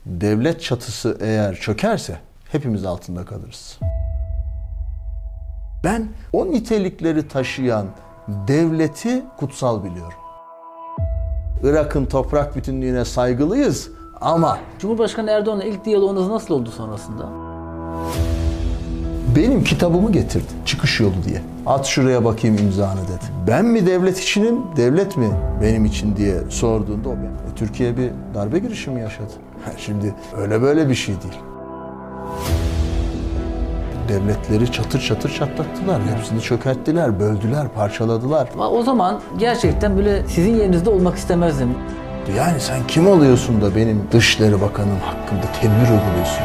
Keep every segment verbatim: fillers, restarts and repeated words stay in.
devlet çatısı eğer çökerse hepimiz altında kalırız. Ben o nitelikleri taşıyan devleti kutsal biliyorum. Irak'ın toprak bütünlüğüne saygılıyız ama... Cumhurbaşkanı Erdoğan'la ilk diyaloğunuz nasıl oldu sonrasında? Benim kitabımı getirdi, çıkış yolu diye. At şuraya bakayım imzanı dedi. Ben mi devlet içinim, devlet mi benim için diye sorduğunda o ben. E, Türkiye bir darbe girişimi yaşadı. Şimdi öyle böyle bir şey değil. Devletleri çatır çatır çatlattılar. Hepsini çökerttiler, böldüler, parçaladılar. O zaman gerçekten böyle sizin yerinizde olmak istemezdim. Yani sen kim oluyorsun da benim Dışişleri Bakanım hakkında tedbir uyguluyorsun?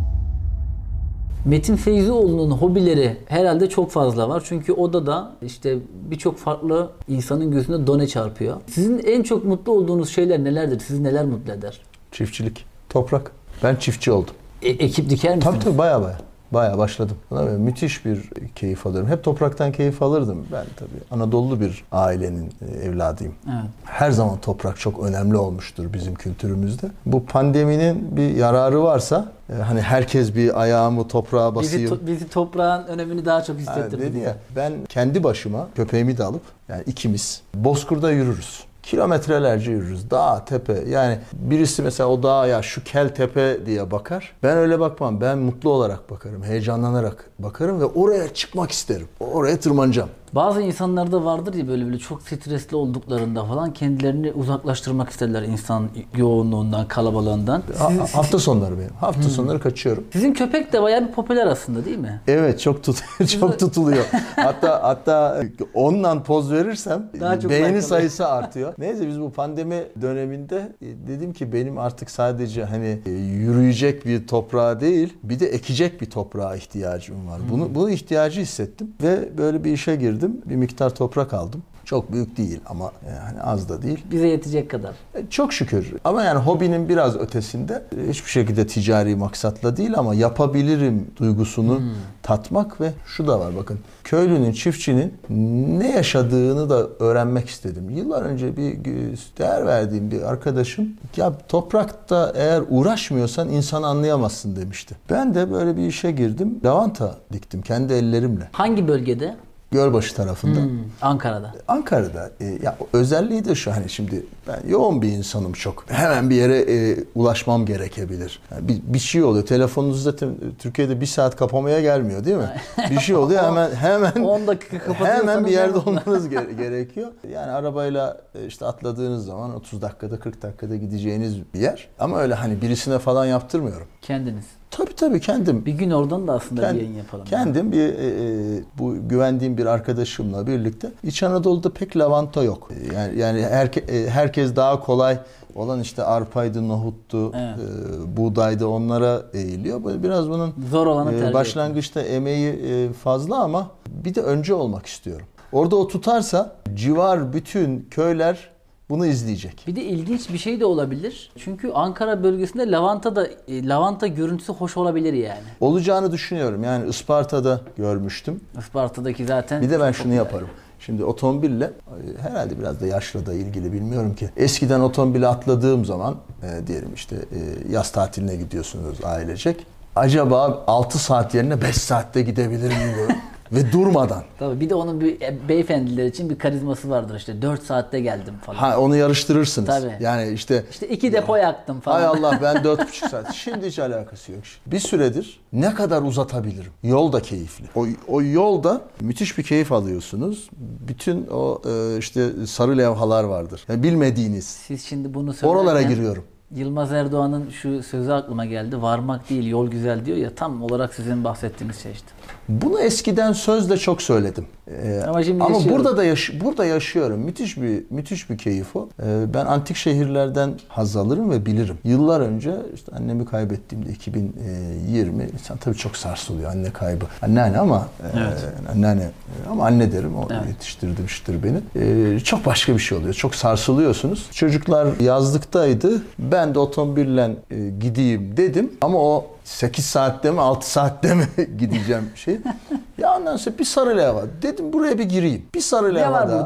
Metin Feyzioğlu'nun hobileri herhalde çok fazla var. Çünkü odada işte birçok farklı insanın gözünde done çarpıyor. Sizin en çok mutlu olduğunuz şeyler nelerdir? Sizi neler mutlu eder? Çiftçilik, toprak. Ben çiftçi oldum. E, ekip diker misiniz? Tabii tabii baya baya. Bayağı başladım. Buna böyle müthiş bir keyif alıyorum. Hep topraktan keyif alırdım. Ben tabii Anadolu bir ailenin evladıyım. Evet. Her zaman toprak çok önemli olmuştur bizim kültürümüzde. Bu pandeminin bir yararı varsa hani herkes bir ayağımı toprağa basayım. Bizi, to- bizi toprağın önemini daha çok hissettirdi. Yani dedi ya, ben kendi başıma köpeğimi de alıp yani ikimiz Bozkır'da yürürüz. Kilometrelerce yürürüz. Dağ, tepe. Yani birisi mesela o dağa ya şu kel tepe diye bakar. Ben öyle bakmam. Ben mutlu olarak bakarım. Heyecanlanarak bakarım ve oraya çıkmak isterim. Oraya tırmanacağım. Bazı insanlarda vardır ya böyle böyle çok stresli olduklarında falan kendilerini uzaklaştırmak isterler insan yoğunluğundan, kalabalığından. Ha, Sizin, hafta sonları benim. Hafta hmm. sonları kaçıyorum. Sizin köpek de bayağı bir popüler aslında değil mi? Evet, çok tut çok tutuluyor. hatta hatta onunla poz verirsem beğeni sayısı artıyor. Neyse biz bu pandemi döneminde dedim ki benim artık sadece hani yürüyecek bir toprağa değil, bir de ekecek bir toprağa ihtiyacım var. Bunu bunu ihtiyacı hissettim ve böyle bir işe girdim. Bir miktar toprak aldım. Çok büyük değil ama yani az da değil. Bize yetecek kadar. Çok şükür. Ama yani hobinin biraz ötesinde hiçbir şekilde ticari maksatla değil ama yapabilirim duygusunu hmm. tatmak ve şu da var bakın. Köylünün, çiftçinin ne yaşadığını da öğrenmek istedim. Yıllar önce bir değer verdiğim bir arkadaşım ya toprakta eğer uğraşmıyorsan insanı anlayamazsın demişti. Ben de böyle bir işe girdim. Lavanta diktim kendi ellerimle. Hangi bölgede? Gölbaşı tarafında. Hmm, Ankara'da. Ankara'da. E, ya özelliği de şu hani şimdi ben yoğun bir insanım çok. Hemen bir yere e, ulaşmam gerekebilir. Yani bir, bir şey oluyor. Telefonunuz zaten Türkiye'de bir saat kapamaya gelmiyor değil mi? Bir şey oluyor hemen hemen on dakika kapatıyorsanız hemen bir yerde olmanız ge- gerekiyor. Yani arabayla işte atladığınız zaman otuz dakikada kırk dakikada gideceğiniz bir yer. Ama öyle hani birisine falan yaptırmıyorum. Kendiniz. Tabii tabii kendim. Bir gün oradan da aslında Kend, bir yayın yapalım. Kendim bir e, bu güvendiğim bir arkadaşımla birlikte İç Anadolu'da pek lavanta yok. Yani yani herke, e, herkes daha kolay olan işte arpaydı, nohuttu, evet. e, buğdaydı onlara eğiliyor. Böyle biraz bunun zor olanı tercih e, başlangıçta ettim. Emeği e, fazla ama bir de önce olmak istiyorum. Orada o tutarsa civar bütün köyler bunu izleyecek. Bir de ilginç bir şey de olabilir. Çünkü Ankara bölgesinde lavanta da e, lavanta görüntüsü hoş olabilir yani. Olacağını düşünüyorum. Yani Isparta'da görmüştüm. Isparta'daki zaten. Bir de ben şunu yaparım. Şimdi otomobille herhalde biraz da yaşla da ilgili bilmiyorum ki. Eskiden otomobile atladığım zaman e, diyelim işte e, yaz tatiline gidiyorsunuz ailecek. Acaba altı saat yerine beş saatte gidebilir miyim? Ve durmadan. Tabii bir de onun bir beyefendiler için bir karizması vardır işte dört saatte geldim falan. Ha onu yarıştırırsınız. Tabii. Yani işte işte iki depo yaktım falan. Hay Allah ben dört buçuk saat. Şimdi hiç alakası yok. Bir süredir ne kadar uzatabilirim? Yol da keyifli. O, o yolda müthiş bir keyif alıyorsunuz. Bütün o işte sarı levhalar vardır. Yani bilmediğiniz. Siz şimdi bunu söylerken oralara giriyorum. Yılmaz Erdoğan'ın şu sözü aklıma geldi. Varmak değil yol güzel diyor ya, tam olarak sizin bahsettiğiniz şey işte. Bunu eskiden sözle çok söyledim. Ee, ama şimdi ama burada da yaş- burada yaşıyorum. Müthiş bir müthiş bir keyif o. Ee, ben antik şehirlerden haz alırım ve bilirim. Yıllar önce işte annemi kaybettiğimde iki bin yirmi insan tabii çok sarsılıyor anne kaybı. Anneanne ama evet. e, anneanne ama anne derim. O evet. yetiştirmiştir beni. Ee, çok başka bir şey oluyor. Çok sarsılıyorsunuz. Çocuklar yazlıktaydı. Ben de otomobille e, gideyim dedim ama o sekiz saatte mi altı saatte mi gideceğim şey. Ya ondan sonra bir sarı levha. Dedim buraya bir gireyim. Bir sarı levha ne var daha. burada?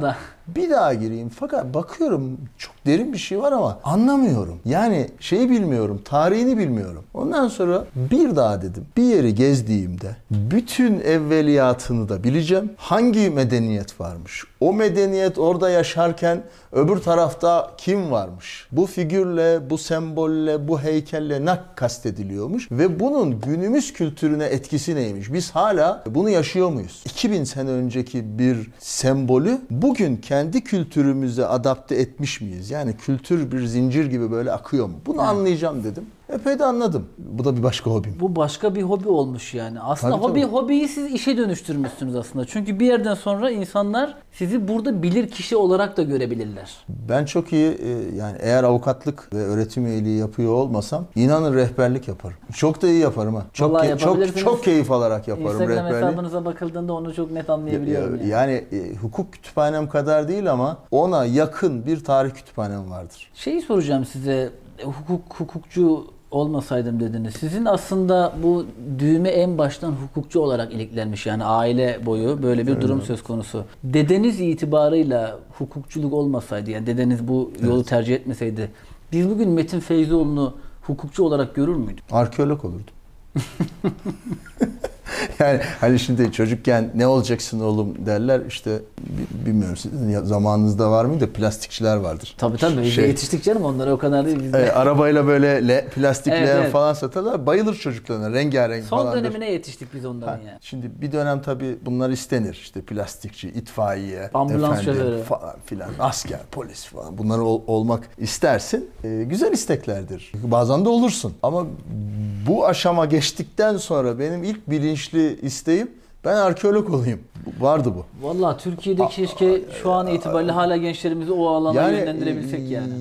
Bir daha gireyim. Fakat bakıyorum çok derin bir şey var ama anlamıyorum. Yani şeyi bilmiyorum, tarihini bilmiyorum. Ondan sonra bir daha dedim. Bir yeri gezdiğimde bütün evveliyatını da bileceğim. Hangi medeniyet varmış? O medeniyet orada yaşarken öbür tarafta kim varmış? Bu figürle, bu sembolle, bu heykelle ne kastediliyormuş? Ve bunun günümüz kültürüne etkisi neymiş? Biz hala bunu yaşıyor muyuz? iki bin sene önceki bir sembolü bugün kendi kültürümüze adapte etmiş miyiz? Yani kültür bir zincir gibi böyle akıyor mu? Bunu anlayacağım dedim. Epey de anladım. Bu da bir başka hobim. Bu başka bir hobi olmuş yani. Aslında Tabii, hobi tabii. hobiyi siz işe dönüştürmüşsünüz aslında. Çünkü bir yerden sonra insanlar sizi burada bilir kişi olarak da görebilirler. Ben çok iyi yani eğer avukatlık ve öğretim üyeliği yapıyor olmasam inanın rehberlik yaparım. Çok da iyi yaparım ha. Çok Vallahi ke- çok çok keyif alarak yaparım Instagram rehberliği. hesabınıza bakıldığında onu çok net anlayabiliyorum. Yani, Yani e, hukuk kütüphanem kadar değil ama ona yakın bir tarih kütüphanem vardır. Şeyi soracağım size. Hukuk hukukçu olmasaydım dediniz. Sizin aslında bu düğme en baştan hukukçu olarak iliklenmiş, yani aile boyu böyle bir durum söz konusu. Dedeniz itibarıyla hukukçuluk olmasaydı, yani dedeniz bu yolu evet. tercih etmeseydi, biz bugün Metin Feyzioğlu'nu hukukçu olarak görür müydük? Arkeolog olurdum. Yani hani şimdi çocukken ne olacaksın oğlum derler, işte bilmiyorum sizin zamanınızda var mıydı, plastikçiler vardır. Tabii tabii şey, yetiştik canım, onlara o kadar değil bizde. E, arabayla böyle le, plastik evet, leğen evet. falan satarlar, bayılır çocuklarına, rengarenk son falandır. Son dönemine yetiştik biz onların ha, yani. Şimdi bir dönem tabii bunlar istenir, işte plastikçi, itfaiye, ambulans şoförü falan filan, asker, polis falan, bunlar ol, olmak istersin. E, güzel isteklerdir. Bazen de olursun ama bu aşama geçtikten sonra benim ilk bilinçli isteğim ben arkeolog olayım. Vardı bu. Vallahi Türkiye'de keşke şu an itibariyle hala gençlerimizi o alana yani, yönlendirebilsek yani.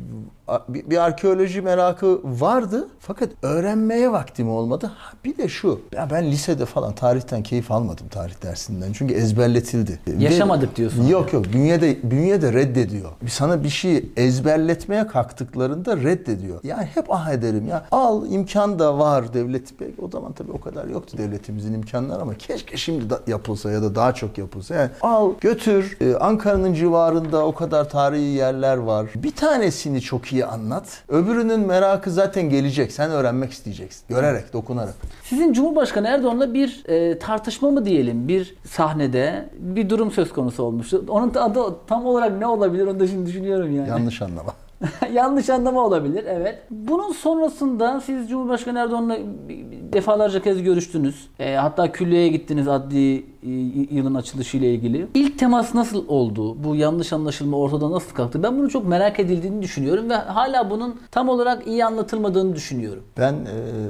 Bir, bir arkeoloji merakı vardı fakat öğrenmeye vaktim olmadı. Ha, bir de şu, ben, ben lisede falan tarihten keyif almadım, tarih dersinden. Çünkü ezberletildi. Yaşamadık de, diyorsun. Yok yok, bünyede, bünyede reddediyor. Sana bir şeyi ezberletmeye kalktıklarında reddediyor. Yani hep ah ederim ya, al, imkan da var devlet. O zaman tabii o kadar yoktu devletimizin imkanları ama keşke şimdi da yapılsa ya da daha çok yapılsa. Yani al götür, ee, Ankara'nın civarında o kadar tarihi yerler var. Bir tanesini çok iyi anlat. Öbürünün merakı zaten gelecek. Sen öğrenmek isteyeceksin. Görerek, dokunarak. Sizin Cumhurbaşkanı Erdoğan'la bir e, tartışma mı diyelim, bir sahnede bir durum söz konusu olmuştu. Onun adı tam olarak ne olabilir onu da şimdi düşünüyorum yani. Yanlış anlama. Yanlış anlama olabilir, evet. Bunun sonrasında siz Cumhurbaşkanı Erdoğan'la defalarca kez görüştünüz. E, hatta külliyeye gittiniz adli e, yılın açılışı ile ilgili. İlk temas nasıl oldu? Bu yanlış anlaşılma ortada nasıl kalktı? Ben bunu çok merak edildiğini düşünüyorum ve hala bunun tam olarak iyi anlatılmadığını düşünüyorum. Ben e,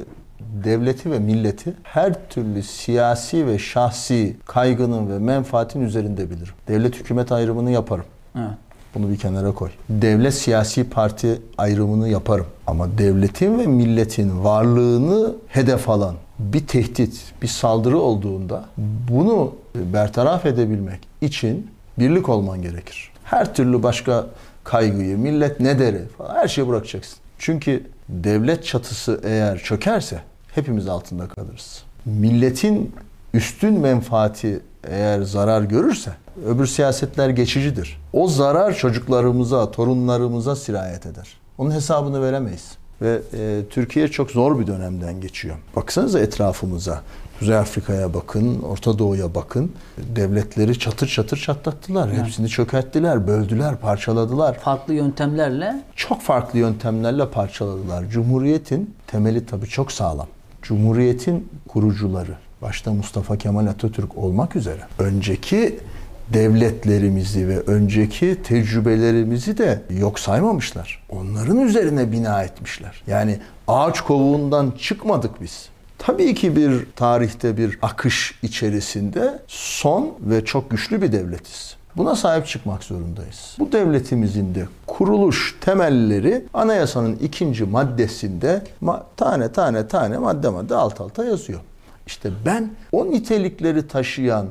devleti ve milleti her türlü siyasi ve şahsi kaygının ve menfaatin üzerinde bilirim. Devlet hükümet ayrımını yaparım. Evet. Bunu bir kenara koy. Devlet siyasi parti ayrımını yaparım. Ama devletin ve milletin varlığını hedef alan bir tehdit, bir saldırı olduğunda bunu bertaraf edebilmek için birlik olman gerekir. Her türlü başka kaygıyı, millet ne deri falan her şeyi bırakacaksın. Çünkü devlet çatısı eğer çökerse hepimiz altında kalırız. Milletin üstün menfaati eğer zarar görürse öbür siyasetler geçicidir. O zarar çocuklarımıza, torunlarımıza sirayet eder. Onun hesabını veremeyiz. Ve e, Türkiye çok zor bir dönemden geçiyor. Baksanıza etrafımıza. Kuzey Afrika'ya bakın, Orta Doğu'ya bakın. Devletleri çatır çatır çatlattılar. Evet. Hepsini çökerttiler, böldüler, parçaladılar. Farklı yöntemlerle? Çok farklı yöntemlerle parçaladılar. Cumhuriyetin temeli tabii çok sağlam. Cumhuriyetin kurucuları, başta Mustafa Kemal Atatürk olmak üzere önceki devletlerimizi ve önceki tecrübelerimizi de yok saymamışlar. Onların üzerine bina etmişler. Yani ağaç kovuğundan çıkmadık biz. Tabii ki bir tarihte bir akış içerisinde son ve çok güçlü bir devletiz. Buna sahip çıkmak zorundayız. Bu devletimizin de kuruluş temelleri anayasanın ikinci maddesinde tane tane tane madde madde alt alta yazıyor. İşte ben o nitelikleri taşıyan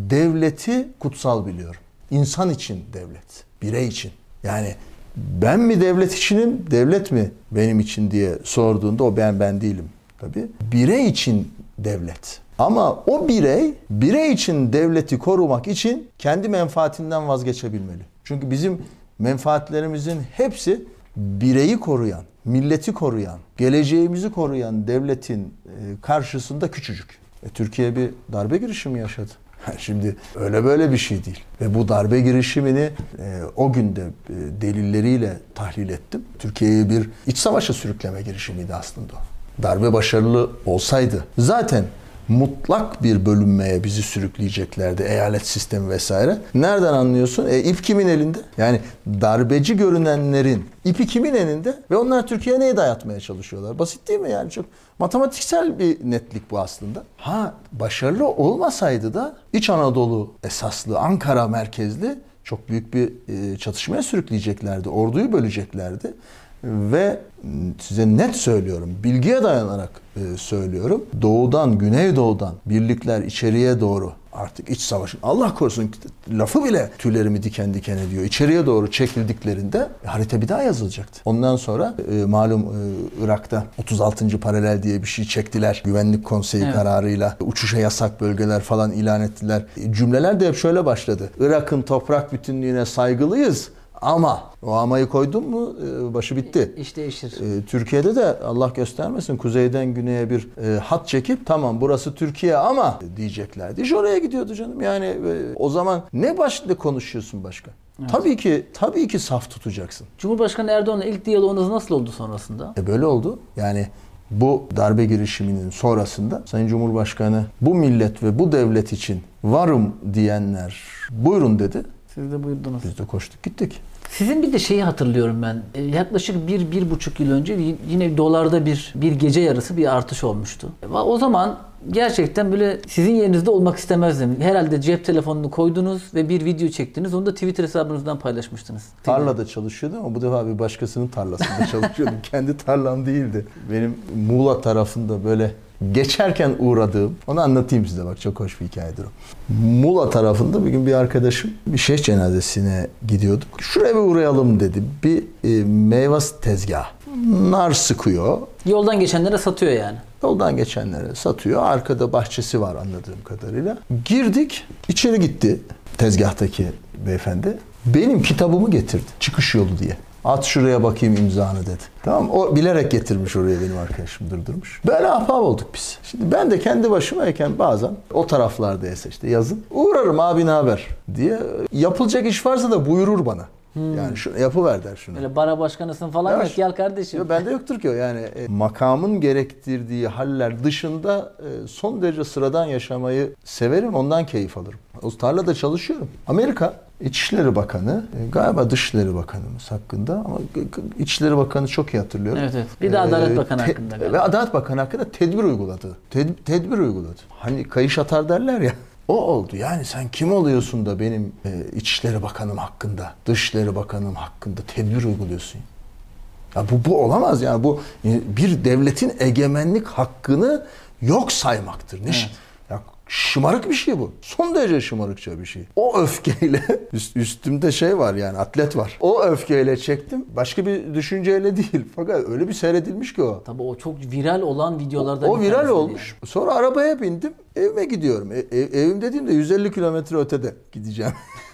devleti kutsal biliyorum. İnsan için devlet, birey için. Yani ben mi devlet içinim, devlet mi benim için diye sorduğunda o ben ben değilim tabii. Birey için devlet. Ama o birey, birey için devleti korumak için kendi menfaatinden vazgeçebilmeli. Çünkü bizim menfaatlerimizin hepsi bireyi koruyan, milleti koruyan, geleceğimizi koruyan devletin karşısında küçücük. E, Türkiye bir darbe girişimi yaşadı. Şimdi öyle böyle bir şey değil. Ve bu darbe girişimini e, o günde e, delilleriyle tahlil ettim. Türkiye'yi bir iç savaşa sürükleme girişimiydi aslında o. Darbe başarılı olsaydı zaten mutlak bir bölünmeye bizi sürükleyeceklerdi. Eyalet sistemi vesaire. Nereden anlıyorsun? E, ip kimin elinde? Yani darbeci görünenlerin ipi kimin elinde? Ve onlar Türkiye'ye neyi dayatmaya çalışıyorlar? Basit değil mi yani? Çok matematiksel bir netlik bu aslında. Ha, başarılı olmasaydı da İç Anadolu esaslı, Ankara merkezli çok büyük bir e, çatışmaya sürükleyeceklerdi. Orduyu böleceklerdi. Ve size net söylüyorum, bilgiye dayanarak e, söylüyorum. Doğudan, güneydoğudan birlikler içeriye doğru artık iç savaşın, Allah korusun lafı bile tüylerimi diken diken ediyor. İçeriye doğru çekildiklerinde harita bir daha yazılacaktı. Ondan sonra e, malum e, Irak'ta otuz altıncı paralel diye bir şey çektiler. Güvenlik Konseyi evet. kararıyla uçuşa yasak bölgeler falan ilan ettiler. E, cümleler de hep şöyle başladı. Irak'ın toprak bütünlüğüne saygılıyız. Ama o amayı koydun mu başı bitti. İş değişir. Türkiye'de de Allah göstermesin kuzeyden güneye bir hat çekip tamam burası Türkiye ama diyeceklerdi. İş oraya gidiyordu canım. Yani o zaman ne başlıkla konuşuyorsun başka? Evet. Tabii ki tabii ki saf tutacaksın. Cumhurbaşkanı Erdoğan'la ilk diyaloğunuz nasıl oldu sonrasında? E böyle oldu. Yani bu darbe girişiminin sonrasında Sayın Cumhurbaşkanı bu millet ve bu devlet için varım diyenler buyurun dedi. Siz de buyurdunuz. Biz de koştuk gittik. Sizin bir de şeyi hatırlıyorum ben. E, yaklaşık bir, bir buçuk yıl önce yine dolarda bir bir gece yarısı bir artış olmuştu. E, o zaman gerçekten böyle sizin yerinizde olmak istemezdim. Herhalde cep telefonunu koydunuz ve bir video çektiniz. Onu da Twitter hesabınızdan paylaşmıştınız. Tarlada çalışıyordum ama bu defa bir başkasının tarlasında çalışıyordum. Kendi tarlam değildi. Benim Muğla tarafında böyle geçerken uğradığım, onu anlatayım size bak çok hoş bir hikayedir o. Muğla tarafında bir gün bir arkadaşım bir şeyh cenazesine gidiyorduk. Şuraya bir uğrayalım dedi. Bir e, meyve tezgahı. Nar sıkıyor. Yoldan geçenlere satıyor yani. Yoldan geçenlere satıyor. Arkada bahçesi var anladığım kadarıyla. Girdik. İçeri gitti tezgahtaki beyefendi. Benim kitabımı getirdi. Çıkış yolu diye. At şuraya bakayım imzanı dedi. Tamam, o bilerek getirmiş oraya, benim arkadaşım durdurmuş. Böyle ahbap olduk biz. Şimdi ben de kendi başımayken bazen o taraflardaysa işte yazın uğrarım abi ne haber diye, yapılacak iş varsa da buyurur bana. Hmm. Yani şunu yapıver der şunu. Öyle bara başkanısın falan ya, yok gel kardeşim. Yo, bende yoktur ki o yani. E, makamın gerektirdiği haller dışında e, son derece sıradan yaşamayı severim, ondan keyif alırım. O tarlada çalışıyorum. Amerika İçişleri Bakanı, e, galiba Dışişleri Bakanımız hakkında ama İçişleri Bakanı çok iyi hatırlıyorum. Evet, evet. Bir de Adalet Bakanı te, hakkında galiba. Ve Adalet Bakanı hakkında tedbir uyguladı. Ted, tedbir uyguladı. Hani kayış atar derler ya. O oldu. Yani sen kim oluyorsun da benim e, İçişleri Bakanım hakkında, Dışişleri Bakanım hakkında tedbir uyguluyorsun? Ya bu bu olamaz yani. Bu bir devletin egemenlik hakkını yok saymaktır. Ne? Evet. Ya şımarık bir şey bu. Son derece şımarıkça bir şey. O öfkeyle üst, üstümde şey var yani atlet var. O öfkeyle çektim. Başka bir düşünceyle değil. Fakat öyle bir seyredilmiş ki o. Tabii o çok viral olan videolardan o, o bir viral olmuş. Yani. Sonra arabaya bindim. Evime gidiyorum. E, ev, evim dediğimde yüz elli kilometre ötede gideceğim.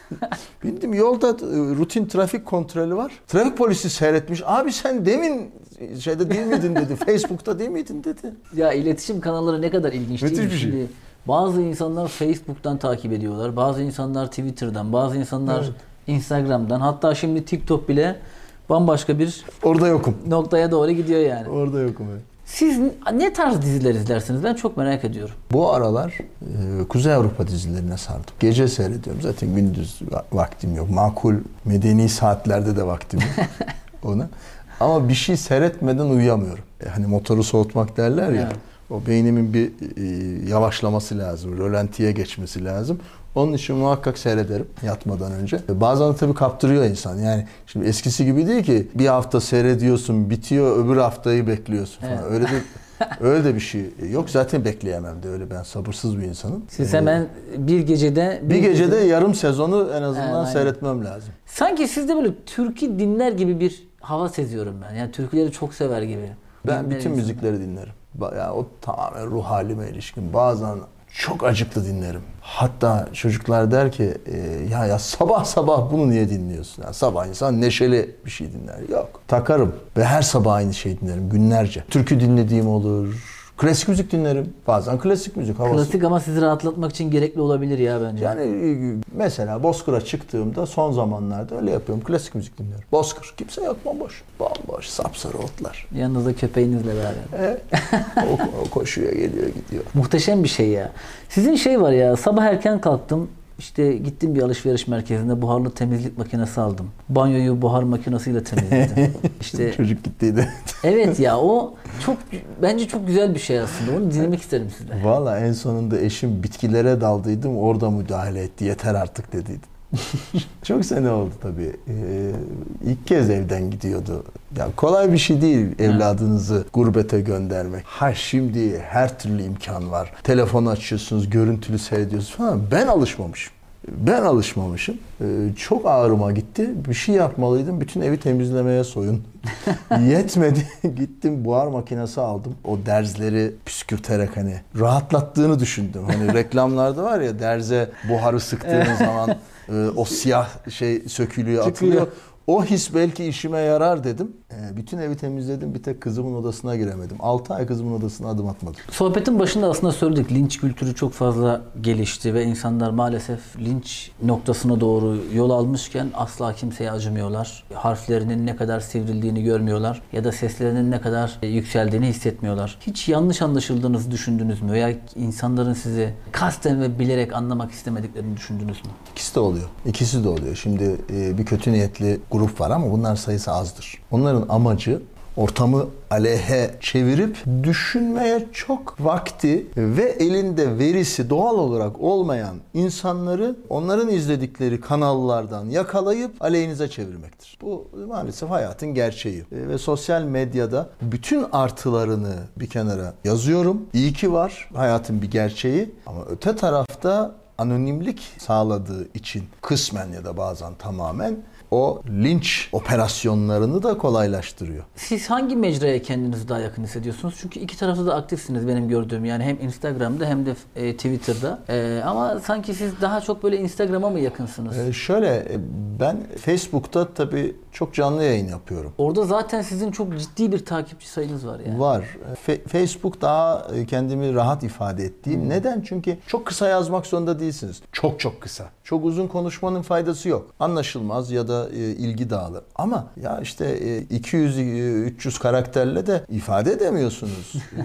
Bindim, yolda rutin trafik kontrolü var. Trafik polisi seyretmiş. Abi sen demin şeyde değil miydin dedi. Facebook'ta değil miydin dedi. Ya iletişim kanalları ne kadar ilginç değil mi? Müthiş bir şey. Şimdi bazı insanlar Facebook'tan takip ediyorlar. Bazı insanlar Twitter'dan, bazı insanlar evet. Instagram'dan. Hatta şimdi TikTok bile bambaşka bir orada yokum noktaya doğru gidiyor yani. Orada yokum evet. Siz ne tarz diziler izlersiniz? Ben çok merak ediyorum. Bu aralar e, Kuzey Avrupa dizilerine sardım. Gece seyrediyorum. Zaten gündüz vaktim yok. Makul medeni saatlerde de vaktim yok ona. Ama bir şey seyretmeden uyuyamıyorum. E, hani motoru soğutmak derler ya. Evet. O beynimin bir e, yavaşlaması lazım. Rölantiye geçmesi lazım. Onun için muhakkak seyrederim yatmadan önce. Bazen tabii kaptırıyor insan. Yani şimdi eskisi gibi değil ki bir hafta seyrediyorsun, bitiyor, öbür haftayı bekliyorsun falan. Evet. Öyle de öyle de bir şey yok. Zaten bekleyemem de, öyle ben sabırsız bir insanım. Siz hemen bir gecede bir, bir gecede, gecede yarım sezonu en azından evet, seyretmem lazım. Sanki sizde böyle türkü dinler gibi bir hava seziyorum ben. Yani türküleri çok sever gibi. Ben bütün müzikleri dinlerim. Yani o tamamen ruh halime ilişkin. Bazen çok acıklı dinlerim. Hatta çocuklar der ki e, ya ya sabah sabah bunu niye dinliyorsun? Yani sabah insan neşeli bir şey dinler. Yok. Takarım ve her sabah aynı şeyi dinlerim günlerce. Türkü dinlediğim olur. Klasik müzik dinlerim. Bazen klasik müzik havası. Klasik ama sizi rahatlatmak için gerekli olabilir ya bence. Yani mesela Bozkır'a çıktığımda son zamanlarda öyle yapıyorum. Klasik müzik dinliyorum. Bozkır. Kimse yok, bomboş. Bomboş. Sapsarı otlar. Yanınızda köpeğinizle beraber. Evet. o, o koşuyor, geliyor, gidiyor. Muhteşem bir şey ya. Sizin şey var ya, sabah erken kalktım. İşte gittim bir alışveriş merkezinde, buharlı temizlik makinesi aldım. Banyoyu buhar makinesiyle temizledim. İşte çocuk gittiydi. evet ya, o çok bence çok güzel bir şey aslında. Onu dinlemek isterim sizden. Valla en sonunda eşim bitkilere daldıydım, orada müdahale etti. Yeter artık dediydi. Çok sene oldu tabii. Ee, ilk kez evden gidiyordu. Ya kolay bir şey değil evladınızı gurbete göndermek. Ha şimdi her türlü imkan var. Telefonu açıyorsunuz, görüntülü seyrediyorsunuz falan. Ben alışmamışım. Ben alışmamışım. Ee, çok ağrıma gitti. Bir şey yapmalıydım. Bütün evi temizlemeye soyun. Yetmedi. Gittim buhar makinesi aldım. O derzleri püskürterek hani rahatlattığını düşündüm. Hani reklamlarda var ya, derze buharı sıktığın zaman e, o siyah şey sökülüyor, atılıyor. O his belki işime yarar dedim. Ee, bütün evi temizledim. Bir tek kızımın odasına giremedim. altı ay kızımın odasına adım atmadım. Sohbetin başında aslında söyledik. Linç kültürü çok fazla gelişti ve insanlar maalesef linç noktasına doğru yol almışken asla kimseye acımıyorlar. Harflerinin ne kadar sivrildiğini görmüyorlar ya da seslerinin ne kadar yükseldiğini hissetmiyorlar. Hiç yanlış anlaşıldığınızı düşündünüz mü? Veya insanların sizi kasten ve bilerek anlamak istemediklerini düşündünüz mü? İkisi de oluyor. İkisi de oluyor. Şimdi e, bir kötü niyetli grup var ama bunların sayısı azdır. Onların amacı ortamı aleyhe çevirip düşünmeye çok vakti ve elinde verisi doğal olarak olmayan insanları onların izledikleri kanallardan yakalayıp aleyhinize çevirmektir. Bu maalesef hayatın gerçeği. Ve sosyal medyada bütün artılarını bir kenara yazıyorum. İyi ki var. Hayatın bir gerçeği. Ama öte tarafta anonimlik sağladığı için kısmen ya da bazen tamamen o linç operasyonlarını da kolaylaştırıyor. Siz hangi mecraya kendinizi daha yakın hissediyorsunuz? Çünkü iki tarafta da aktifsiniz benim gördüğüm. Yani hem Instagram'da hem de e, Twitter'da. E, ama sanki siz daha çok böyle Instagram'a mı yakınsınız? Ee, şöyle ben Facebook'ta tabii çok canlı yayın yapıyorum. Orada zaten sizin çok ciddi bir takipçi sayınız var yani. Var. Fe- Facebook daha kendimi rahat ifade ettiğim. Hmm. Neden? Çünkü çok kısa yazmak zorunda değilsiniz. Çok çok kısa. Çok uzun konuşmanın faydası yok. Anlaşılmaz ya da e, ilgi dağılır. Ama ya işte e, iki yüz üç yüz karakterle de ifade edemiyorsunuz. e,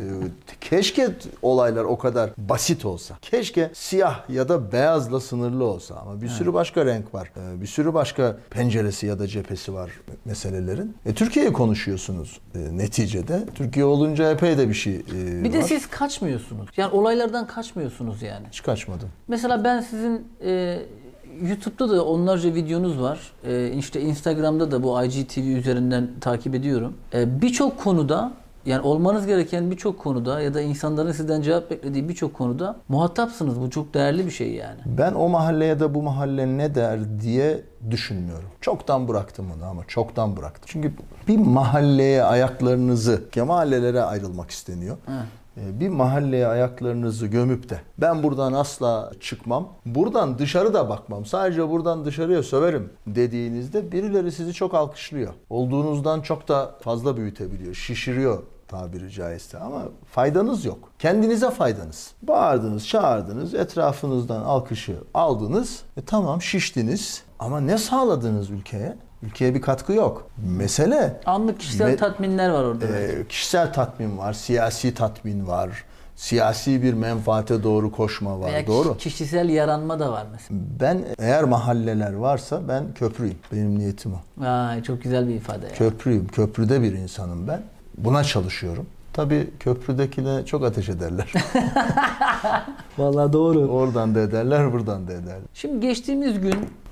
keşke olaylar o kadar basit olsa. Keşke siyah ya da beyazla sınırlı olsa. Ama bir evet. sürü başka renk var. E, bir sürü başka penceresi ya da cephesi var meselelerin. E, Türkiye'yi konuşuyorsunuz e, neticede. Türkiye olunca epey de bir şey e, Bir de var. siz kaçmıyorsunuz. Yani olaylardan kaçmıyorsunuz yani. Hiç kaçmadım. Mesela ben sizin e, YouTube'da da onlarca videonuz var. E, işte Instagram'da da bu I G T V üzerinden takip ediyorum. E, birçok konuda, yani olmanız gereken birçok konuda ya da insanların sizden cevap beklediği birçok konuda muhatapsınız. Bu çok değerli bir şey yani. Ben o mahalle ya da bu mahalle ne der diye düşünmüyorum. Çoktan bıraktım onu ama çoktan bıraktım. Çünkü bir mahalleye ayaklarınızı, ki mahallelere ayrılmak isteniyor. Heh. Bir mahalleye ayaklarınızı gömüp de ben buradan asla çıkmam, buradan dışarı da bakmam, sadece buradan dışarıya söverim dediğinizde birileri sizi çok alkışlıyor. Olduğunuzdan çok da fazla büyütebiliyor, şişiriyor tabiri caizse ama faydanız yok. Kendinize faydanız. Bağırdınız, çağırdınız, etrafınızdan alkışı aldınız, e tamam şiştiniz ama ne sağladınız ülkeye? Ülkeye bir katkı yok. Mesele... Anlık kişisel me- tatminler var orada. E, kişisel tatmin var, siyasi tatmin var, siyasi bir menfaate doğru koşma var. Veya doğru. Kişisel yaranma da var mesela. Ben eğer mahalleler varsa ben köprüyüm. Benim niyetim o. Vay, çok güzel bir ifade ya. Köprüyüm. Köprüde bir insanım ben. Buna çalışıyorum. Tabii köprüdekine çok ateş ederler. Vallahi doğru. Oradan da ederler, buradan da ederler. Şimdi geçtiğimiz gün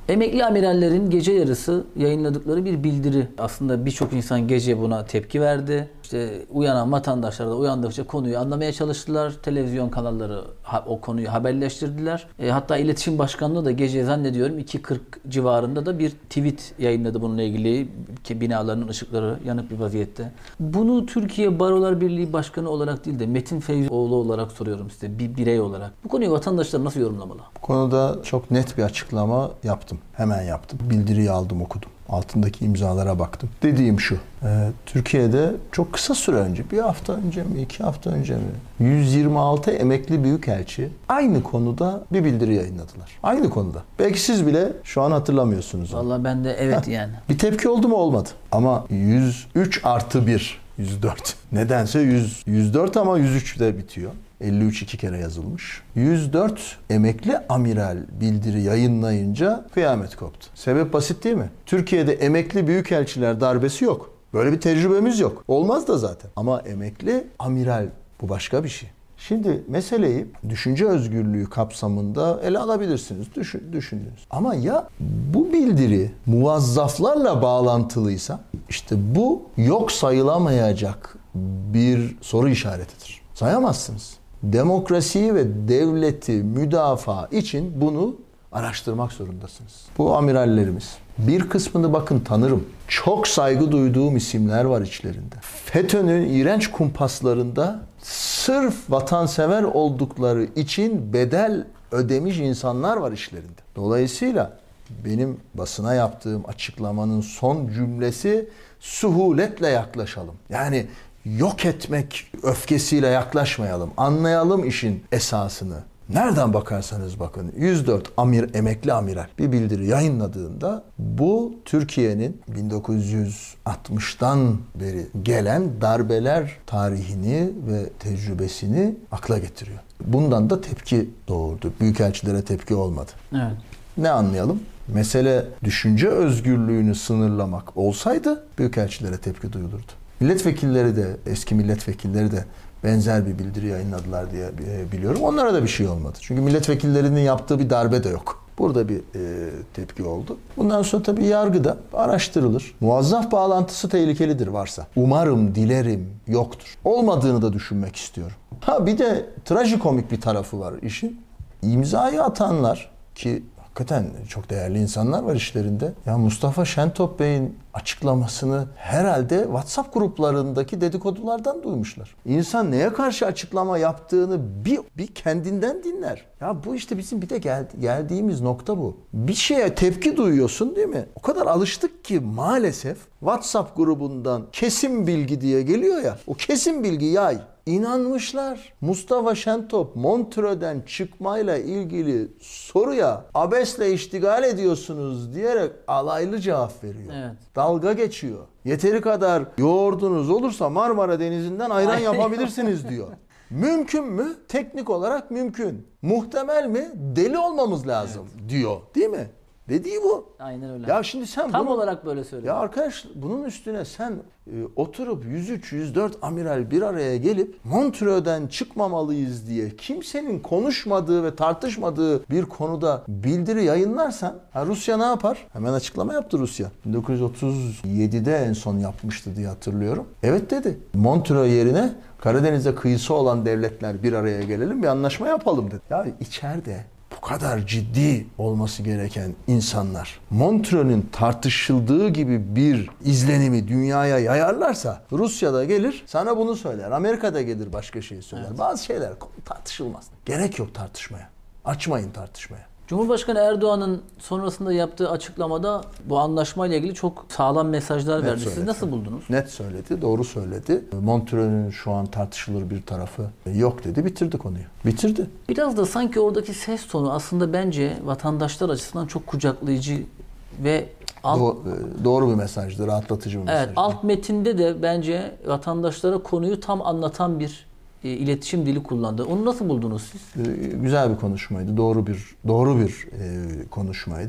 Emekli amirallerin gece yarısı yayınladıkları bir bildiri. Aslında birçok insan gece buna tepki verdi. İşte uyanan vatandaşlar da uyandıkça konuyu anlamaya çalıştılar. Televizyon kanalları o konuyu haberleştirdiler. E, hatta İletişim Başkanlığı da gece zannediyorum iki kırk civarında da bir tweet yayınladı bununla ilgili, ki binaların ışıkları yanık bir vaziyette. Bunu Türkiye Barolar Birliği Başkanı olarak değil de Metin Feyzoğlu olarak soruyorum size, bir birey olarak. Bu konuyu vatandaşlar nasıl yorumlamalı? Bu konuda çok net bir açıklama yaptım. Hemen yaptım. Bildiriyi aldım, okudum. Altındaki imzalara baktım. Dediğim şu, e, Türkiye'de çok kısa süre önce, bir hafta önce mi, iki hafta önce mi, yüz yirmi altı emekli büyükelçi aynı konuda bir bildiri yayınladılar. Aynı konuda. Belki siz bile şu an hatırlamıyorsunuz. Vallahi ben de evet yani. Bir tepki oldu mu? Olmadı. Ama yüz üç artı bir, yüz dört. Nedense yüz, yüz dört ama yüz üçte bitiyor. elli üç iki kere yazılmış. yüz dört emekli amiral bildiri yayınlayınca kıyamet koptu. Sebep basit değil mi? Türkiye'de emekli büyükelçiler darbesi yok. Böyle bir tecrübemiz yok. Olmaz da zaten. Ama emekli amiral, bu başka bir şey. Şimdi meseleyi düşünce özgürlüğü kapsamında ele alabilirsiniz. Düşün, düşündünüz. Ama ya bu bildiri muvazzaflarla bağlantılıysa, işte bu yok sayılamayacak bir soru işaretidir. Sayamazsınız. Demokrasiyi ve devleti müdafaa için bunu araştırmak zorundasınız. Bu amirallerimiz. Bir kısmını bakın tanırım. Çok saygı duyduğum isimler var içlerinde. FETÖ'nün iğrenç kumpaslarında sırf vatansever oldukları için bedel ödemiş insanlar var içlerinde. Dolayısıyla benim basına yaptığım açıklamanın son cümlesi suhuletle yaklaşalım. Yani yok etmek öfkesiyle yaklaşmayalım. Anlayalım işin esasını. Nereden bakarsanız bakın yüz dört amir, emekli amiral bir bildiri yayınladığında bu Türkiye'nin bin dokuz yüz altmıştan beri gelen darbeler tarihini ve tecrübesini akla getiriyor. Bundan da tepki doğurdu. Büyükelçilere tepki olmadı. Evet. Ne anlayalım? Mesele düşünce özgürlüğünü sınırlamak olsaydı büyükelçilere tepki duyulurdu. Milletvekilleri de, eski milletvekilleri de benzer bir bildiri yayınladılar diye biliyorum. Onlara da bir şey olmadı. Çünkü milletvekillerinin yaptığı bir darbe de yok. Burada bir e, tepki oldu. Bundan sonra tabii yargıda araştırılır. Muvazzaf bağlantısı tehlikelidir varsa. Umarım, dilerim yoktur. Olmadığını da düşünmek istiyorum. Ha bir de trajikomik bir tarafı var işin. İmzayı atanlar ki hakikaten çok değerli insanlar var işlerinde. Ya Mustafa Şentop Bey'in açıklamasını herhalde WhatsApp gruplarındaki dedikodulardan duymuşlar. İnsan neye karşı açıklama yaptığını bir, bir kendinden dinler. Ya bu işte bizim bir de gel, geldiğimiz nokta bu. Bir şeye tepki duyuyorsun değil mi? O kadar alıştık ki maalesef WhatsApp grubundan kesin bilgi diye geliyor ya. O kesin bilgi yay. İnanmışlar. Mustafa Şentop Montreux'den çıkmayla ilgili soruya abesle iştigal ediyorsunuz diyerek alaylı cevap veriyor. Evet. Dalga geçiyor. Yeteri kadar yoğurdunuz olursa Marmara Denizi'nden ayran yapabilirsiniz diyor. Mümkün mü? Teknik olarak mümkün. Muhtemel mi? Deli olmamız lazım evet. diyor. Değil mi? Dediği bu. Aynen öyle. Ya şimdi sen tam bunu, olarak böyle söylüyor. Ya arkadaş bunun üstüne sen e, oturup yüz üç yüz dört amiral bir araya gelip Montreux'den çıkmamalıyız diye kimsenin konuşmadığı ve tartışmadığı bir konuda bildiri yayınlarsan ha Rusya ne yapar? Hemen açıklama yaptı Rusya. bin dokuz yüz otuz yedide en son yapmıştı diye hatırlıyorum. Evet dedi. Montreux yerine Karadeniz'e kıyısı olan devletler bir araya gelelim bir anlaşma yapalım dedi. Ya içeride bu kadar ciddi olması gereken insanlar Montreux'ün tartışıldığı gibi bir izlenimi dünyaya yayarlarsa Rusya'da gelir sana bunu söyler. Amerika'da gelir başka şey söyler. Evet. Bazı şeyler tartışılmaz. Gerek yok tartışmaya. Açmayın tartışmaya. Cumhurbaşkanı Erdoğan'ın sonrasında yaptığı açıklamada bu anlaşmayla ilgili çok sağlam mesajlar Net verdi. söyledi. Siz nasıl buldunuz? Net söyledi, doğru söyledi. Montreux'ün şu an tartışılır bir tarafı yok dedi, bitirdi konuyu. Bitirdi. Biraz da sanki oradaki ses tonu aslında bence vatandaşlar açısından çok kucaklayıcı ve alt, Do- doğru bir mesajdı, rahatlatıcı bir mesajdı. Evet, alt metinde de bence vatandaşlara konuyu tam anlatan bir e, iletişim dili kullandı. Onu nasıl buldunuz siz? Güzel bir konuşmaydı. Doğru bir doğru bir e, konuşmaydı.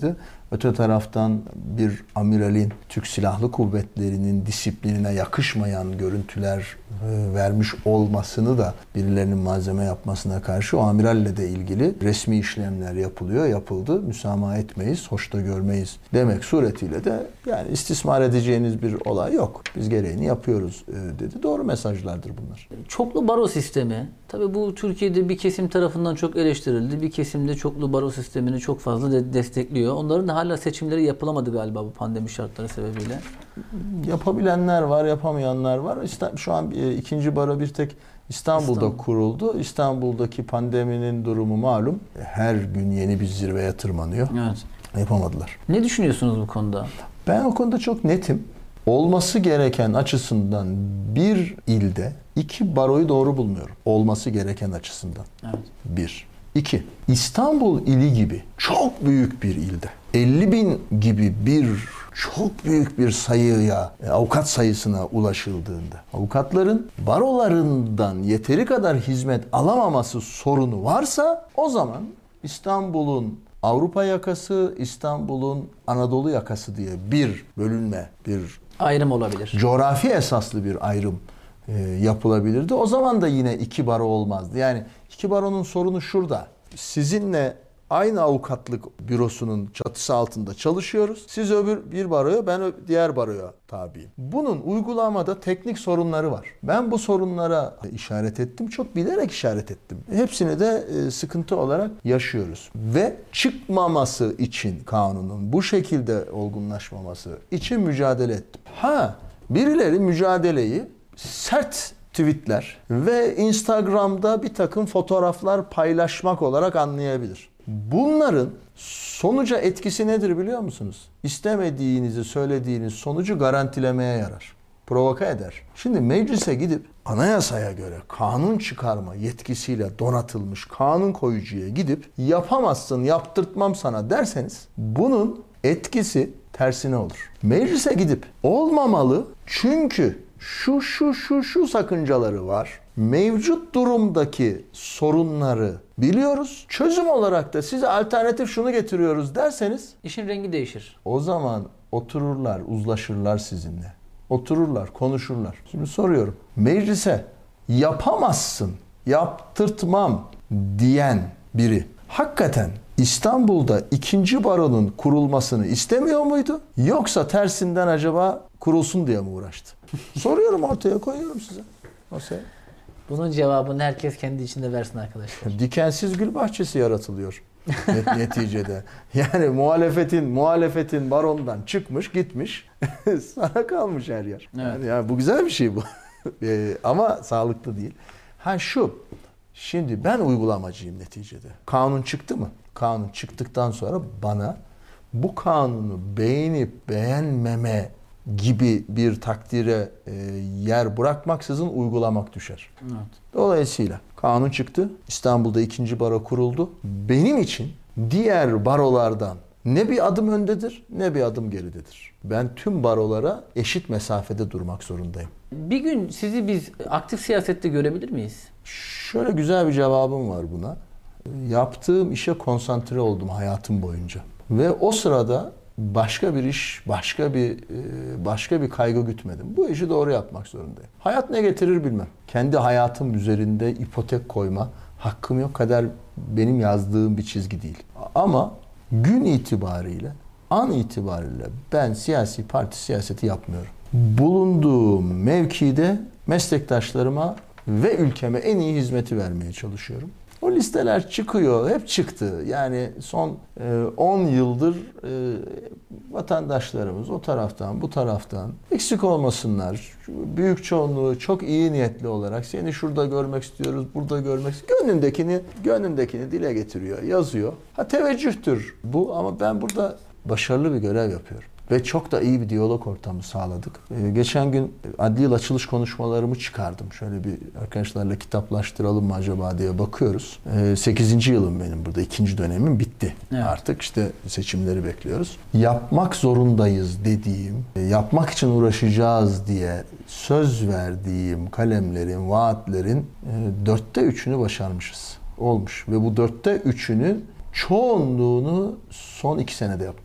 Öte taraftan bir amiralin Türk Silahlı Kuvvetleri'nin disiplinine yakışmayan görüntüler e, vermiş olmasını da birilerinin malzeme yapmasına karşı o amiralle de ilgili resmi işlemler yapılıyor, yapıldı. Müsamaha etmeyiz, hoş da görmeyiz demek suretiyle de yani istismar edeceğiniz bir olay yok. Biz gereğini yapıyoruz e, dedi. Doğru mesajlardır bunlar. Çoklu baro sistemi, tabii bu Türkiye'de bir kesim tarafından çok eleştirildi. Bir kesim de çoklu baro sistemini çok fazla de destekliyor. Onların da hala seçimleri yapılamadı galiba bu pandemi şartları sebebiyle. Yapabilenler var, yapamayanlar var. Şu an ikinci baro bir tek İstanbul'da İstanbul. kuruldu. İstanbul'daki pandeminin durumu malum. Her gün yeni bir zirveye tırmanıyor. Evet. Yapamadılar. Ne düşünüyorsunuz bu konuda? Ben o konuda çok netim. Olması gereken açısından bir ilde iki baroyu doğru bulmuyorum. Olması gereken açısından. Evet. Bir. İki. İstanbul ili gibi çok büyük bir ilde elli bin gibi bir çok büyük bir sayıya, avukat sayısına ulaşıldığında avukatların barolarından yeteri kadar hizmet alamaması sorunu varsa o zaman İstanbul'un Avrupa yakası, İstanbul'un Anadolu yakası diye bir bölünme, bir ayrım olabilir. Coğrafi esaslı bir ayrım e, yapılabilirdi. O zaman da yine iki baro olmazdı. Yani iki baronun sorunu şurada. Sizinle aynı avukatlık bürosunun çatısı altında çalışıyoruz. Siz öbür bir baroya, ben diğer baroya tabiyim. Bunun uygulamada teknik sorunları var. Ben bu sorunlara işaret ettim. Çok bilerek işaret ettim. Hepsini de sıkıntı olarak yaşıyoruz. Ve çıkmaması için kanunun bu şekilde olgunlaşmaması için mücadele ettim. Ha, birileri mücadeleyi sert tweetler ve Instagram'da bir takım fotoğraflar paylaşmak olarak anlayabilir. Bunların sonuca etkisi nedir biliyor musunuz? İstemediğinizi söylediğiniz sonucu garantilemeye yarar. Provoka eder. Şimdi meclise gidip anayasaya göre kanun çıkarma yetkisiyle donatılmış kanun koyucuya gidip yapamazsın, yaptırtmam sana derseniz bunun etkisi tersine olur. Meclise gidip olmamalı çünkü şu şu şu şu sakıncaları var. Mevcut durumdaki sorunları biliyoruz. Çözüm olarak da size alternatif şunu getiriyoruz derseniz işin rengi değişir. O zaman otururlar, uzlaşırlar sizinle. Otururlar, konuşurlar. Şimdi soruyorum. Meclise yapamazsın, yaptırtmam diyen biri hakikaten İstanbul'da ikinci baronun kurulmasını istemiyor muydu? Yoksa tersinden acaba kurulsun diye mi uğraştı? Soruyorum, ortaya koyuyorum size. Nasıl? Bunun cevabını herkes kendi içinde versin arkadaşlar. Dikensiz gül bahçesi yaratılıyor neticede. Yani muhalefetin muhalefetin barondan çıkmış gitmiş sana kalmış her yer. Evet. Yani, yani bu güzel bir şey bu. e, ama sağlıklı değil. Ha şu. Şimdi ben uygulamacıyım neticede. Kanun çıktı mı? Kanun çıktıktan sonra bana bu kanunu beğenip beğenmeme gibi bir takdire e, yer bırakmaksızın uygulamak düşer. Evet. Dolayısıyla kanun çıktı. İstanbul'da ikinci baro kuruldu. Benim için diğer barolardan ne bir adım öndedir ne bir adım geridedir. Ben tüm barolara eşit mesafede durmak zorundayım. Bir gün sizi biz aktif siyasette görebilir miyiz? Şöyle güzel bir cevabım var buna. Yaptığım işe konsantre oldum hayatım boyunca. Ve o sırada başka bir iş, başka bir başka bir kaygı gütmedim. Bu işi doğru yapmak zorundayım. Hayat ne getirir bilmem. Kendi hayatım üzerinde ipotek koyma hakkım yok. Kader benim yazdığım bir çizgi değil. Ama gün itibariyle, an itibariyle ben siyasi parti siyaseti yapmıyorum. Bulunduğum mevkide meslektaşlarıma ve ülkeme en iyi hizmeti vermeye çalışıyorum. O listeler çıkıyor, hep çıktı. Yani son on yıldır e, vatandaşlarımız o taraftan, bu taraftan eksik olmasınlar. Büyük çoğunluğu çok iyi niyetli olarak seni şurada görmek istiyoruz, burada görmek istiyoruz. Gönlündekini, gönlündekini dile getiriyor, yazıyor. Ha teveccühtür bu ama ben burada başarılı bir görev yapıyorum. Ve çok da iyi bir diyalog ortamı sağladık. Ee, geçen gün adli yıl açılış konuşmalarımı çıkardım. Şöyle bir arkadaşlarla kitaplaştıralım mı acaba diye bakıyoruz. Ee, sekizinci yılım benim burada. ikinci dönemim bitti. Evet. Artık işte seçimleri bekliyoruz. Yapmak zorundayız dediğim, yapmak için uğraşacağız diye söz verdiğim kalemlerin, vaatlerin e, dörtte üçünü başarmışız. Olmuş. Ve bu dörtte üçünün çoğunluğunu son iki senede yapmışız.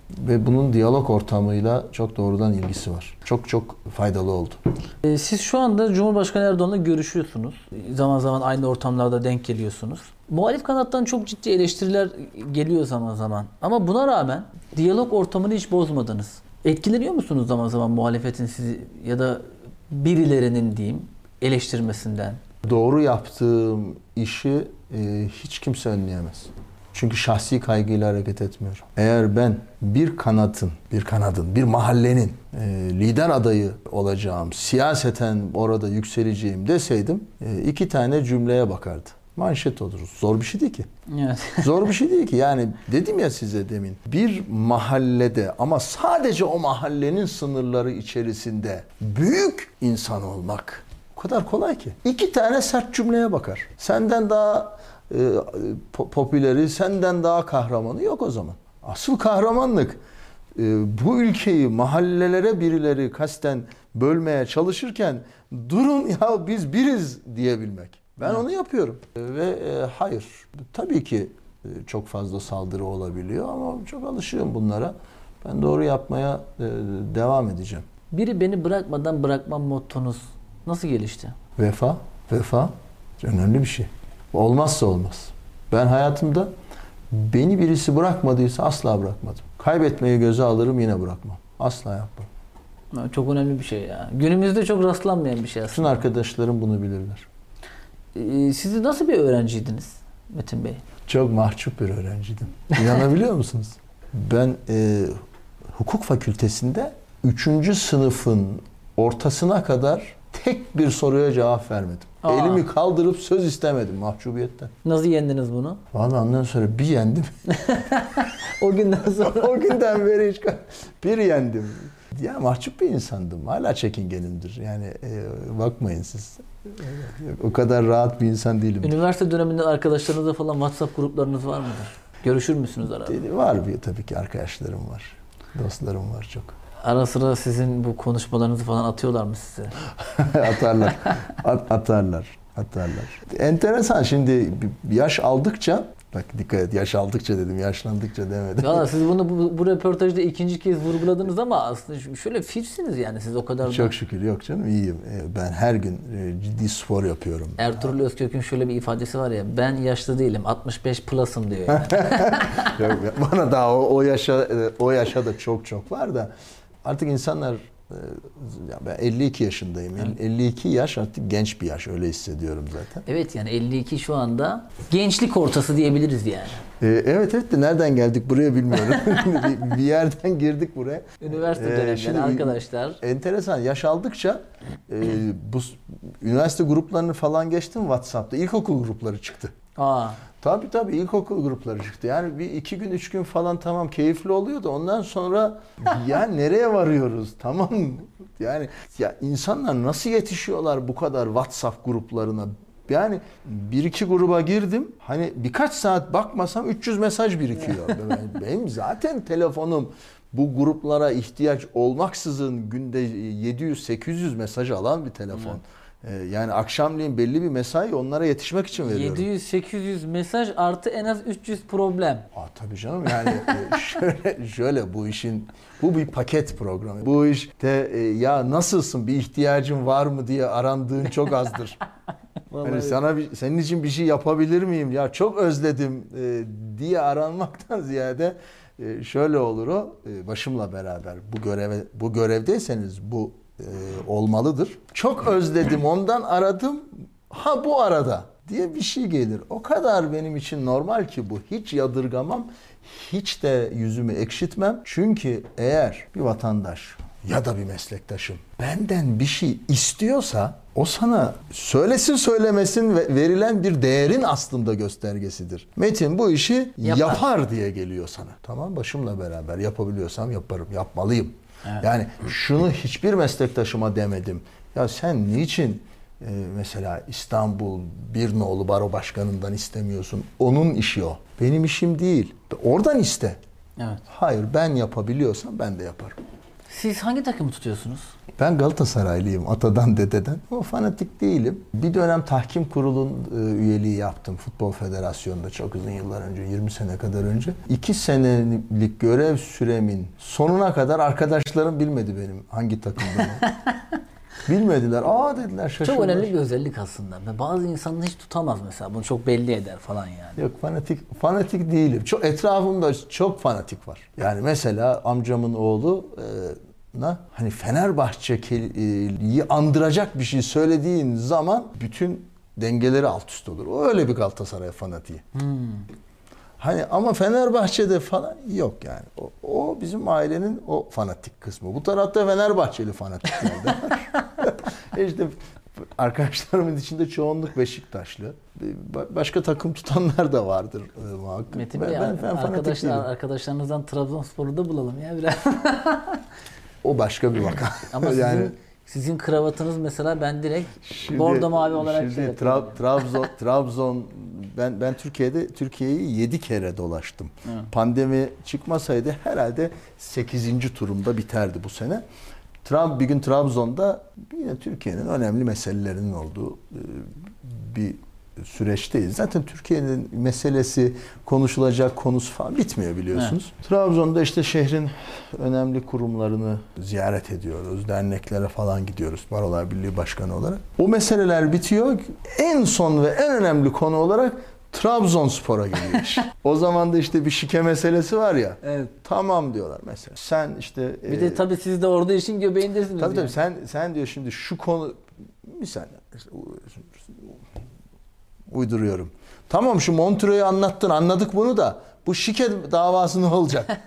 Ve bunun diyalog ortamıyla çok doğrudan ilgisi var. Çok çok faydalı oldu. Siz şu anda Cumhurbaşkanı Erdoğan'la görüşüyorsunuz. Zaman zaman aynı ortamlarda denk geliyorsunuz. Muhalif kanattan çok ciddi eleştiriler geliyor zaman zaman. Ama buna rağmen diyalog ortamını hiç bozmadınız. Etkileniyor musunuz zaman zaman muhalefetin sizi ya da birilerinin diyeyim eleştirmesinden? Doğru yaptığım işi e, hiç kimse önleyemez. Çünkü şahsi kaygıyla hareket etmiyorum. Eğer ben bir kanatın, bir kanadın, bir mahallenin e, lider adayı olacağım, siyaseten orada yükseleceğim deseydim e, iki tane cümleye bakardı. Manşet oluruz. Zor bir şey değil ki. Evet. Zor bir şey değil ki. Yani dedim ya size demin. Bir mahallede ama sadece o mahallenin sınırları içerisinde büyük insan olmak o kadar kolay ki. İki tane sert cümleye bakar. Senden daha e, popüleri, senden daha kahramanı yok o zaman. Asıl kahramanlık e, bu ülkeyi mahallelere birileri kasten bölmeye çalışırken durun ya biz biriz diyebilmek. Ben onu yapıyorum. Ve e, hayır, tabii ki e, çok fazla saldırı olabiliyor ama çok alışığım bunlara. Ben doğru yapmaya e, devam edeceğim. Biri beni bırakmadan bırakmam mottonuz nasıl gelişti? Vefa, vefa önemli bir şey. Olmazsa olmaz. Ben hayatımda beni birisi bırakmadıysa asla bırakmadım. Kaybetmeyi göze alırım yine bırakmam. Asla yapmam. Çok önemli bir şey ya. Günümüzde çok rastlanmayan bir şey aslında. Bütün arkadaşlarım bunu bilirler. Siz nasıl bir öğrenciydiniz Metin Bey? Çok mahcup bir öğrenciydim. İnanabiliyor musunuz? Ben e, hukuk fakültesinde üçüncü sınıfın ortasına kadar tek bir soruya cevap vermedim. Aa. Elimi kaldırıp söz istemedim mahcubiyetten. Nasıl yendiniz bunu? Vallahi ondan sonra bir yendim. O günden sonra? O günden beri hiç bir yendim. Ya mahcup bir insandım. Hala çekingenimdir. Yani e, bakmayın siz. O kadar rahat bir insan değilim. Üniversite döneminde arkadaşlarınızla falan WhatsApp gruplarınız var mıdır? Görüşür müsünüz arada? Var bir tabii ki arkadaşlarım var. Dostlarım var çok. Ara sıra sizin bu konuşmalarınızı falan atıyorlar mı size? Atarlar. At, atarlar. Atarlar. Enteresan şimdi yaş aldıkça bak dikkat et yaş aldıkça dedim yaşlandıkça demedim. Valla siz bunu bu, bu röportajda ikinci kez vurguladınız ama aslında şöyle fitsiniz yani siz o kadar da. Çok şükür yok canım iyiyim. Ben her gün ciddi spor yapıyorum. Ertuğrul Özkök'ün şöyle bir ifadesi var ya ben yaşlı değilim altmış beş plus'ım diyor yani. Yok, bana daha o, o yaşa o yaşa da çok çok var da artık insanlar ben elli iki yaşındayım. Evet. elli iki yaş artık genç bir yaş öyle hissediyorum zaten. Evet yani elli iki şu anda gençlik ortası diyebiliriz yani. Ee, evet evet de nereden geldik buraya bilmiyorum. bir, bir yerden girdik buraya. Üniversite döneminden ee, arkadaşlar. Enteresan yaş aldıkça e, bu üniversite gruplarını falan geçtim WhatsApp'ta ilkokul grupları çıktı. Aa. Tabii tabii ilkokul grupları çıktı. Yani bir iki gün üç gün falan tamam keyifli oluyordu. Ondan sonra ya nereye varıyoruz tamam yani ya insanlar nasıl yetişiyorlar bu kadar WhatsApp gruplarına? Yani bir iki gruba girdim. Hani birkaç saat bakmasam üç yüz mesaj birikiyor. Benim zaten telefonum bu gruplara ihtiyaç olmaksızın günde yedi yüz sekiz yüz mesaj alan bir telefon. Evet. Yani akşamleyin belli bir mesai onlara yetişmek için veriyorum. yedi yüz sekiz yüz mesaj artı en az üç yüz problem. Aa, tabii canım yani şöyle şöyle bu işin bu bir paket programı. Bu işte ya nasılsın bir ihtiyacın var mı diye arandığın çok azdır. Yani sana bir, senin için bir şey yapabilir miyim ya çok özledim e, diye aranmaktan ziyade e, şöyle olur o e, başımla beraber bu göreve bu görevdeyseniz bu e, olmalıdır. Çok özledim ondan aradım ha bu arada diye bir şey gelir. O kadar benim için normal ki bu hiç yadırgamam hiç de yüzümü ekşitmem. Çünkü eğer bir vatandaş ya da bir meslektaşım benden bir şey istiyorsa o sana söylesin söylemesin verilen bir değerin aslında göstergesidir. Metin bu işi yapar, yapar diye geliyor sana. Tamam başımla beraber yapabiliyorsam yaparım, yapmalıyım. Evet. Yani şunu hiçbir meslektaşıma demedim. Ya sen niçin e, mesela İstanbul Bir Nolu Baro Başkanı'ndan istemiyorsun? Onun işi o. Benim işim değil. Oradan iste. Evet. Hayır ben yapabiliyorsam ben de yaparım. Siz hangi takımı tutuyorsunuz? Ben Galatasaraylıyım atadan dededen. Ama fanatik değilim. Bir dönem tahkim kurulun üyeliği yaptım. Futbol Federasyonu'nda çok uzun yıllar önce, yirmi sene kadar önce. İki senelik görev süremin sonuna kadar arkadaşlarım bilmedi benim hangi takımda. Bilmediler. Aa dediler, şaşırdılar. Çok önemli bir özellik aslında. Bazı insanlar hiç tutamaz mesela. Bunu çok belli eder falan yani. Yok, fanatik fanatik değilim. Çok etrafımda çok fanatik var. Yani mesela amcamın oğlu e, na hani Fenerbahçe'yi andıracak bir şey söylediğin zaman bütün dengeleri alt üst olur. O öyle bir Galatasaray fanatiği. Hmm. Hani ama Fenerbahçe'de falan yok yani. O, o bizim ailenin o fanatik kısmı. Bu tarafta Fenerbahçeli fanatikler de var. İşte arkadaşlarımın içinde çoğunluk Beşiktaşlı. Başka takım tutanlar da vardır muhakkak. Metin Bey, ben, ben arkadaşlar, arkadaşlarınızdan Trabzonspor'u da bulalım ya biraz. O başka bir vaka. Ama sizin, yani, sizin kravatınız mesela ben direkt şimdi, bordo mavi olarak şimdi şey Tra- Trabzon, Trabzon ben ben Türkiye'de Türkiye'yi yedi kere dolaştım. Hı. Pandemi çıkmasaydı herhalde sekizinci turumda biterdi bu sene. Trump bir gün Trabzon'da yine Türkiye'nin önemli meselelerinin olduğu bir süreçteyiz. Zaten Türkiye'nin meselesi, konuşulacak konusu falan bitmiyor biliyorsunuz. Evet. Trabzon'da işte şehrin önemli kurumlarını ziyaret ediyoruz. Derneklere falan gidiyoruz. Barolar Birliği Başkanı olarak. O meseleler bitiyor. En son ve en önemli konu olarak Trabzonspor'a geliyor. O zaman da işte bir şike meselesi var ya. Evet. Tamam diyorlar mesela. Sen işte bir e, de tabii siz de orada işin göbeğindesiniz. Tabii yani. tabii sen sen diyor şimdi şu konu bir saniye işte, uyduruyorum. Tamam şu Montreux'u anlattın, anladık bunu da bu şike davası ne olacak?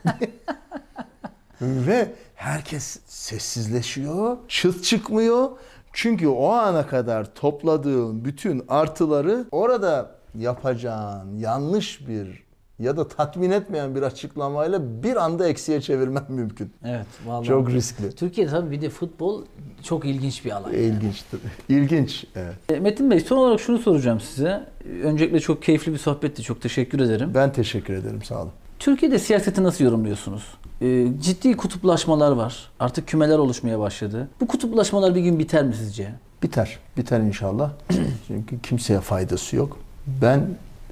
Ve herkes sessizleşiyor, çıt çıkmıyor. Çünkü o ana kadar topladığın bütün artıları orada yapacağın yanlış bir ya da tatmin etmeyen bir açıklamayla bir anda eksiye çevirmen mümkün. Evet, vallahi. Çok riskli. Türkiye'de tabii bir de futbol çok ilginç bir alan. İlginçtir. Yani. İlginç, evet. Metin Bey, son olarak şunu soracağım size. Öncelikle çok keyifli bir sohbetti. Çok teşekkür ederim. Ben teşekkür ederim. Sağ olun. Türkiye'de siyaseti nasıl yorumluyorsunuz? Ciddi kutuplaşmalar var. Artık kümeler oluşmaya başladı. Bu kutuplaşmalar bir gün biter mi sizce? Biter. Biter inşallah. Çünkü kimseye faydası yok. Ben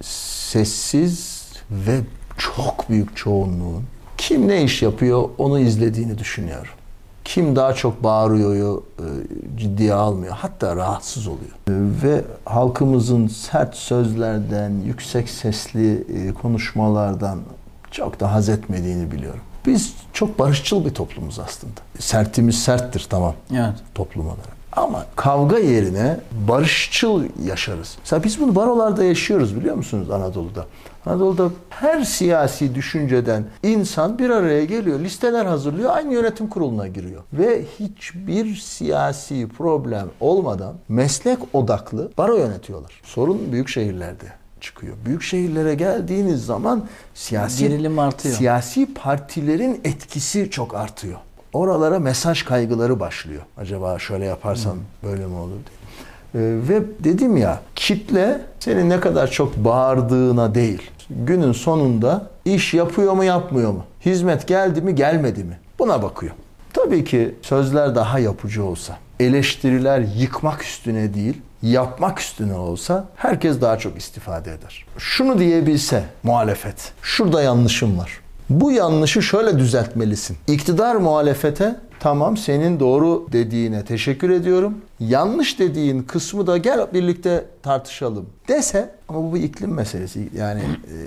sessiz ve çok büyük çoğunluğun kim ne iş yapıyor onu izlediğini düşünüyorum. Kim daha çok bağırıyor, ciddiye almıyor, hatta rahatsız oluyor. Ve halkımızın sert sözlerden, yüksek sesli konuşmalardan çok da haz etmediğini biliyorum. Biz çok barışçıl bir toplumuz aslında. Sertimiz serttir tamam, evet, toplum olarak. Ama kavga yerine barışçıl yaşarız. Mesela biz bunu barolarda yaşıyoruz biliyor musunuz Anadolu'da? Anadolu'da her siyasi düşünceden insan bir araya geliyor, listeler hazırlıyor, aynı yönetim kuruluna giriyor. Ve hiçbir siyasi problem olmadan meslek odaklı baro yönetiyorlar. Sorun büyük şehirlerde çıkıyor. Büyük şehirlere geldiğiniz zaman siyasi gerilim artıyor. Siyasi partilerin etkisi çok artıyor. Oralara mesaj kaygıları başlıyor. Acaba şöyle yaparsam hmm. böyle mi olur diye. Ee, ve dedim ya, kitle senin ne kadar çok bağırdığına değil, günün sonunda iş yapıyor mu yapmıyor mu? Hizmet geldi mi gelmedi mi? Buna bakıyor. Tabii ki sözler daha yapıcı olsa, eleştiriler yıkmak üstüne değil, yapmak üstüne olsa herkes daha çok istifade eder. Şunu diyebilse muhalefet, şurada yanlışım var. Bu yanlışı şöyle düzeltmelisin. İktidar muhalefete tamam senin doğru dediğine teşekkür ediyorum. Yanlış dediğin kısmı da gel birlikte tartışalım dese, ama bu bir iklim meselesi. Yani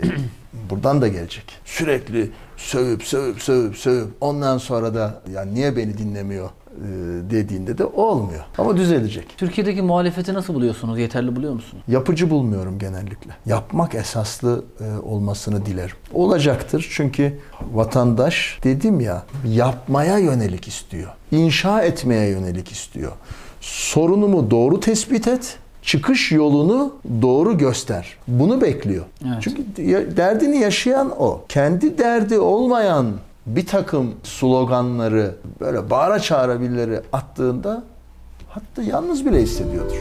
e, buradan da gelecek. Sürekli sövüp sövüp sövüp sövüp ondan sonra da ya niye beni dinlemiyor dediğinde de olmuyor. Ama düzelecek. Türkiye'deki muhalefeti nasıl buluyorsunuz? Yeterli buluyor musunuz? Yapıcı bulmuyorum genellikle. Yapmak esaslı olmasını dilerim. Olacaktır çünkü vatandaş dedim ya yapmaya yönelik istiyor. İnşa etmeye yönelik istiyor. Sorunumu doğru tespit et. Çıkış yolunu doğru göster. Bunu bekliyor. Evet. Çünkü derdini yaşayan o. Kendi derdi olmayan bir takım sloganları böyle bağıra çağıra birileri attığında hatta yalnız bile hissediyordur.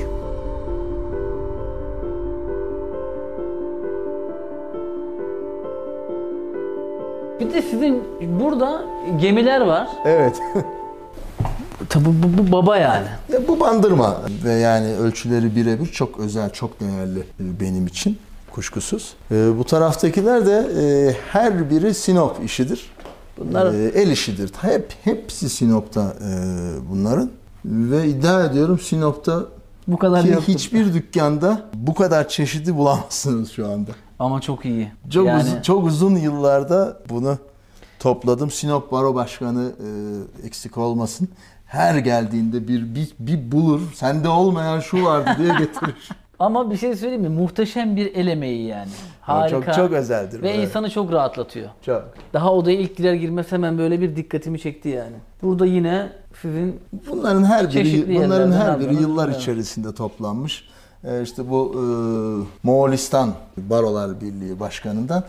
Bir de sizin burada gemiler var. Evet. İşte bu, bu, bu baba yani. Ya bu Bandırma ve yani ölçüleri birebir çok özel, çok değerli benim için kuşkusuz. E, bu taraftakiler de e, her biri Sinop işidir. Bunlar e, el işidir. Hep hepsi Sinop'ta e, bunların ve iddia ediyorum Sinop'ta bu kadar ki yoktur. Hiçbir dükkanda bu kadar çeşidi bulamazsınız şu anda. Ama çok iyi. Çok yani... uzun, çok uzun yıllarda bunu topladım. Sinop Baro Başkanı e, eksik olmasın. Her geldiğinde bir, bir bir bulur. Sende olmayan şu vardı diye getirir. Ama bir şey söyleyeyim mi? Muhteşem bir el emeği yani. Harika. Çok çok özeldir. Ve böyle. insanı çok rahatlatıyor. Çok. Daha odaya ilk girer girmez hemen böyle bir dikkatimi çekti yani. Burada yine sizin bunların her biri bunların her biri yıllar evet. içerisinde toplanmış. Ee, işte bu e, Moğolistan Barolar Birliği Başkanı'ndan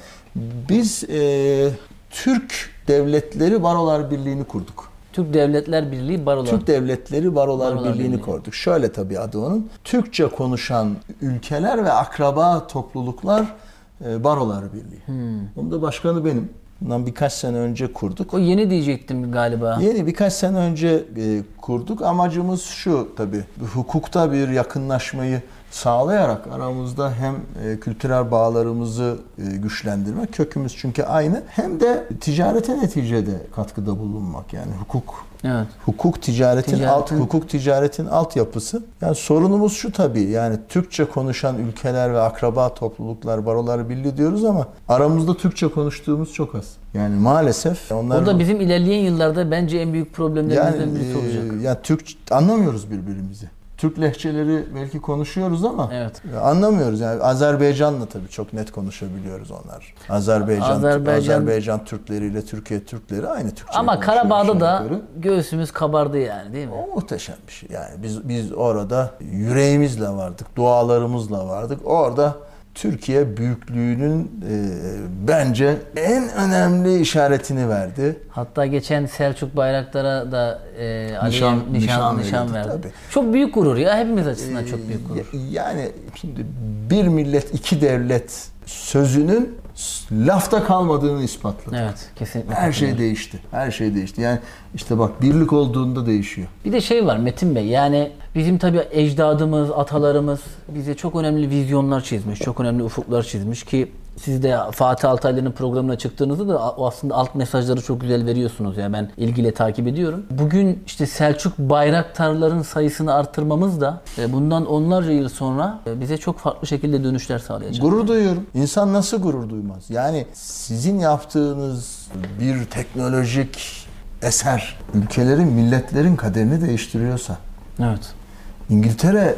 biz e, Türk Devletleri Barolar Birliği'ni kurduk. Türk Devletler Birliği Barolar. Türk Devletleri Barolar, Barolar Birliği'ni Birliği. kurduk. Şöyle tabii adı onun. Türkçe konuşan ülkeler ve akraba topluluklar e, Barolar Birliği. Hmm. Bunun da başkanı benim. Bundan birkaç sene önce kurduk. O yeni diyecektim galiba. Yeni birkaç sene önce e, kurduk. Amacımız şu tabii. Hukukta bir yakınlaşmayı sağlayarak aramızda hem e, kültürel bağlarımızı e, güçlendirmek, kökümüz çünkü aynı, hem de ticarete neticede katkıda bulunmak. Yani hukuk Evet. hukuk ticaretin, Ticaretin... alt hukuk ticaretin altyapısı. Yani sorunumuz şu tabii. Yani Türkçe konuşan ülkeler ve akraba topluluklar, Barolar Birliği diyoruz ama aramızda Türkçe konuştuğumuz çok az. Yani maalesef onlar... O da bizim ilerleyen yıllarda bence en büyük problemlerimizden yani, birisi olacak. E, yani Türk anlamıyoruz birbirimizi. Türk lehçeleri belki konuşuyoruz ama evet. anlamıyoruz. Yani Azerbaycan'la tabii çok net konuşabiliyoruz onlar. Azerbaycan, Azerbaycan, Azerbaycan Türkleriyle Türkiye Türkleri aynı Türkçe. Ama Karabağ'da da göğsümüz kabardı yani, değil mi? O muhteşem bir şey. Yani biz biz orada yüreğimizle vardık, dualarımızla vardık. Orada Türkiye büyüklüğünün e, bence en önemli işaretini verdi. Hatta geçen Selçuk Bayraktar'a da e, nişan, Ali'ye nişan, nişan, nişan verdi. Tabii. Çok büyük gurur ya, hepimiz açısından ee, çok büyük gurur. Yani şimdi bir millet iki devlet sözünün lafta kalmadığını ispatladı. Evet, kesinlikle. Her şey değişti. Her şey değişti. Yani işte bak, birlik olduğunda değişiyor. Bir de şey var Metin Bey, yani bizim tabii ecdadımız, atalarımız bize çok önemli vizyonlar çizmiş, çok önemli ufuklar çizmiş ki siz de Fatih Altaylı'nın programına çıktığınızda da o aslında alt mesajları çok güzel veriyorsunuz ya, ben ilgiyle takip ediyorum. Bugün işte Selçuk Bayraktarların sayısını artırmamız da bundan onlarca yıl sonra bize çok farklı şekilde dönüşler sağlayacak. Gurur duyuyorum. İnsan nasıl gurur duymaz? Yani sizin yaptığınız bir teknolojik eser ülkelerin, milletlerin kaderini değiştiriyorsa. Evet. İngiltere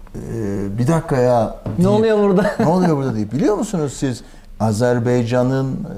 Ee, bir dakika ya. Ne oluyor burada? Ne oluyor burada diye. Biliyor musunuz siz Azerbaycan'ın, e,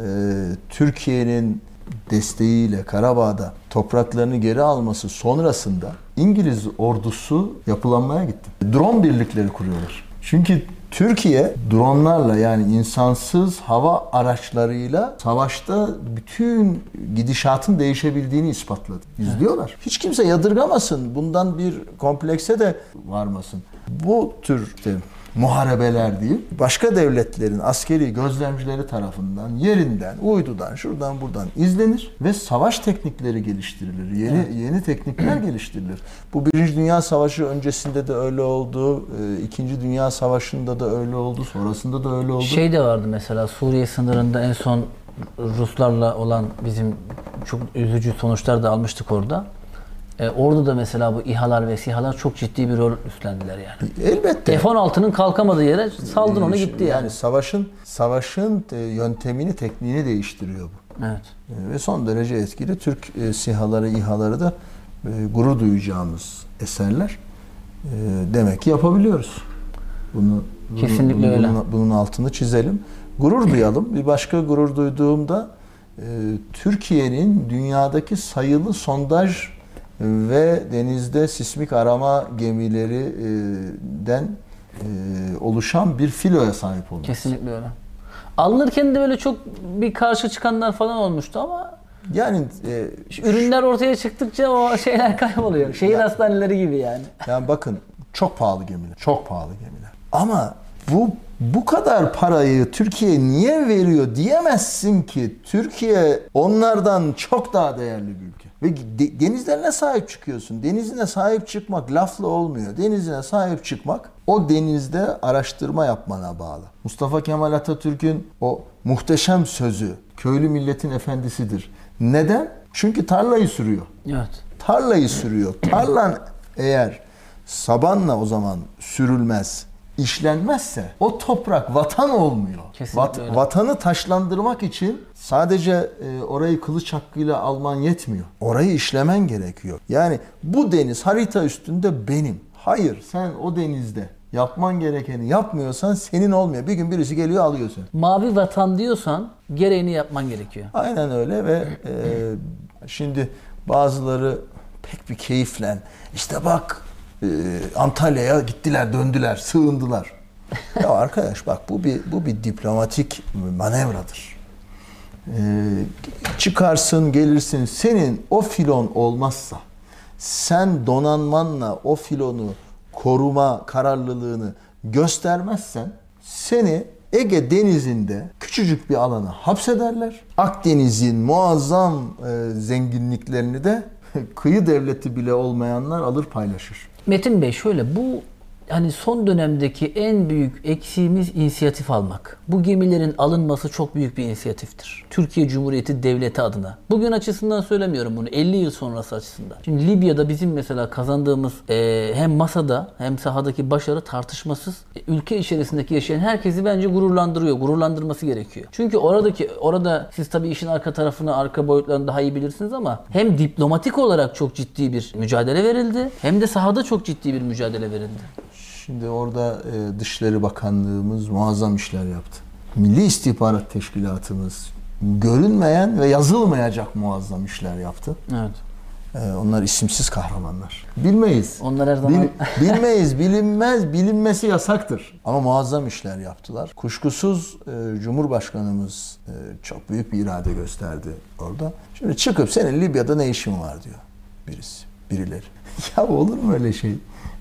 Türkiye'nin desteğiyle Karabağ'da topraklarını geri alması sonrasında İngiliz ordusu yapılanmaya gitti. Drone birlikleri kuruyorlar. Çünkü Türkiye dronlarla, yani insansız hava araçlarıyla savaşta bütün gidişatın değişebildiğini ispatladı. İzliyorlar. Hiç kimse yadırgamasın. Bundan bir komplekse de varmasın. Bu tür işte muharebeler değil, başka devletlerin askeri gözlemcileri tarafından yerinden, uydudan, şuradan buradan izlenir ve savaş teknikleri geliştirilir. Yeni evet. yeni teknikler geliştirilir. Bu Birinci Dünya Savaşı öncesinde de öyle oldu, İkinci Dünya Savaşı'nda da öyle oldu, sonrasında da öyle oldu. Şey de vardı mesela, Suriye sınırında en son Ruslarla olan bizim çok üzücü sonuçlar da almıştık orada. E, orada da mesela bu İHA'lar ve SİHA'lar çok ciddi bir rol üstlendiler yani. Elbette. F on altının kalkamadığı yere saldın onu gitti yani. Yani savaşın savaşın yöntemini, tekniğini değiştiriyor bu. Evet. Ve son derece etkili. Türk SİHA'ları, İHA'ları da gurur duyacağımız eserler. Demek ki yapabiliyoruz. Bunu kesinlikle bunu, öyle. Bunun, bunun altını çizelim. Gurur duyalım. Bir başka gurur duyduğumda Türkiye'nin dünyadaki sayılı sondaj ve denizde sismik arama gemilerinden oluşan bir filoya sahip olması. Kesinlikle öyle. Alınırken de böyle çok bir karşı çıkanlar falan olmuştu ama yani e, ürünler ortaya çıktıkça o şeyler kayboluyor. Şehir ya, hastaneleri gibi yani. Yani bakın, çok pahalı gemiler. Çok pahalı gemiler. Ama bu bu kadar parayı Türkiye niye veriyor diyemezsin ki. Türkiye onlardan çok daha değerli bir ülke. Ve de, denizlerine sahip çıkıyorsun. Denizine sahip çıkmak lafla olmuyor. Denizine sahip çıkmak o denizde araştırma yapmana bağlı. Mustafa Kemal Atatürk'ün o muhteşem sözü, köylü milletin efendisidir. Neden? Çünkü tarlayı sürüyor. Evet. Tarlayı sürüyor. Tarlan eğer sabanla o zaman sürülmez, işlenmezse o toprak vatan olmuyor. Vat, vatanı taşlandırmak için sadece e, orayı kılıç hakkıyla alman yetmiyor. Orayı işlemen gerekiyor. Yani bu deniz harita üstünde benim. Hayır, sen o denizde yapman gerekeni yapmıyorsan senin olmuyor. Bir gün birisi geliyor alıyor seni. Mavi vatan diyorsan gereğini yapman gerekiyor. Aynen öyle ve e, şimdi bazıları pek bir keyifle işte bak e, Antalya'ya gittiler, döndüler, sığındılar. Ya arkadaş bak bu bir bu bir diplomatik manevradır. E, çıkarsın, gelirsin. Senin o filon olmazsa, sen donanmanla o filonu koruma kararlılığını göstermezsen seni Ege Denizi'nde küçücük bir alana hapsederler. Akdeniz'in muazzam e, zenginliklerini de kıyı devleti bile olmayanlar alır paylaşır. Metin Bey şöyle, bu hani son dönemdeki en büyük eksiğimiz inisiyatif almak. Bu gemilerin alınması çok büyük bir inisiyatiftir. Türkiye Cumhuriyeti Devleti adına. Bugün açısından söylemiyorum bunu, elli yıl sonrası açısından. Şimdi Libya'da bizim mesela kazandığımız e, hem masada hem sahadaki başarı tartışmasız e, ülke içerisindeki yaşayan herkesi bence gururlandırıyor. Gururlandırması gerekiyor. Çünkü oradaki orada siz tabii işin arka tarafını, arka boyutlarını daha iyi bilirsiniz ama hem diplomatik olarak çok ciddi bir mücadele verildi hem de sahada çok ciddi bir mücadele verildi. Şimdi orada e, Dışişleri Bakanlığımız muazzam işler yaptı. Milli İstihbarat Teşkilatımız görünmeyen ve yazılmayacak muazzam işler yaptı. Evet. E, onlar isimsiz kahramanlar. Bilmeyiz. Onlar her zaman... Bil, bilmeyiz, bilinmez, bilinmesi yasaktır. Ama muazzam işler yaptılar. Kuşkusuz e, Cumhurbaşkanımız e, çok büyük bir irade gösterdi orada. Şimdi çıkıp senin Libya'da ne işin var diyor birisi, birileri. Ya olur mu öyle şey?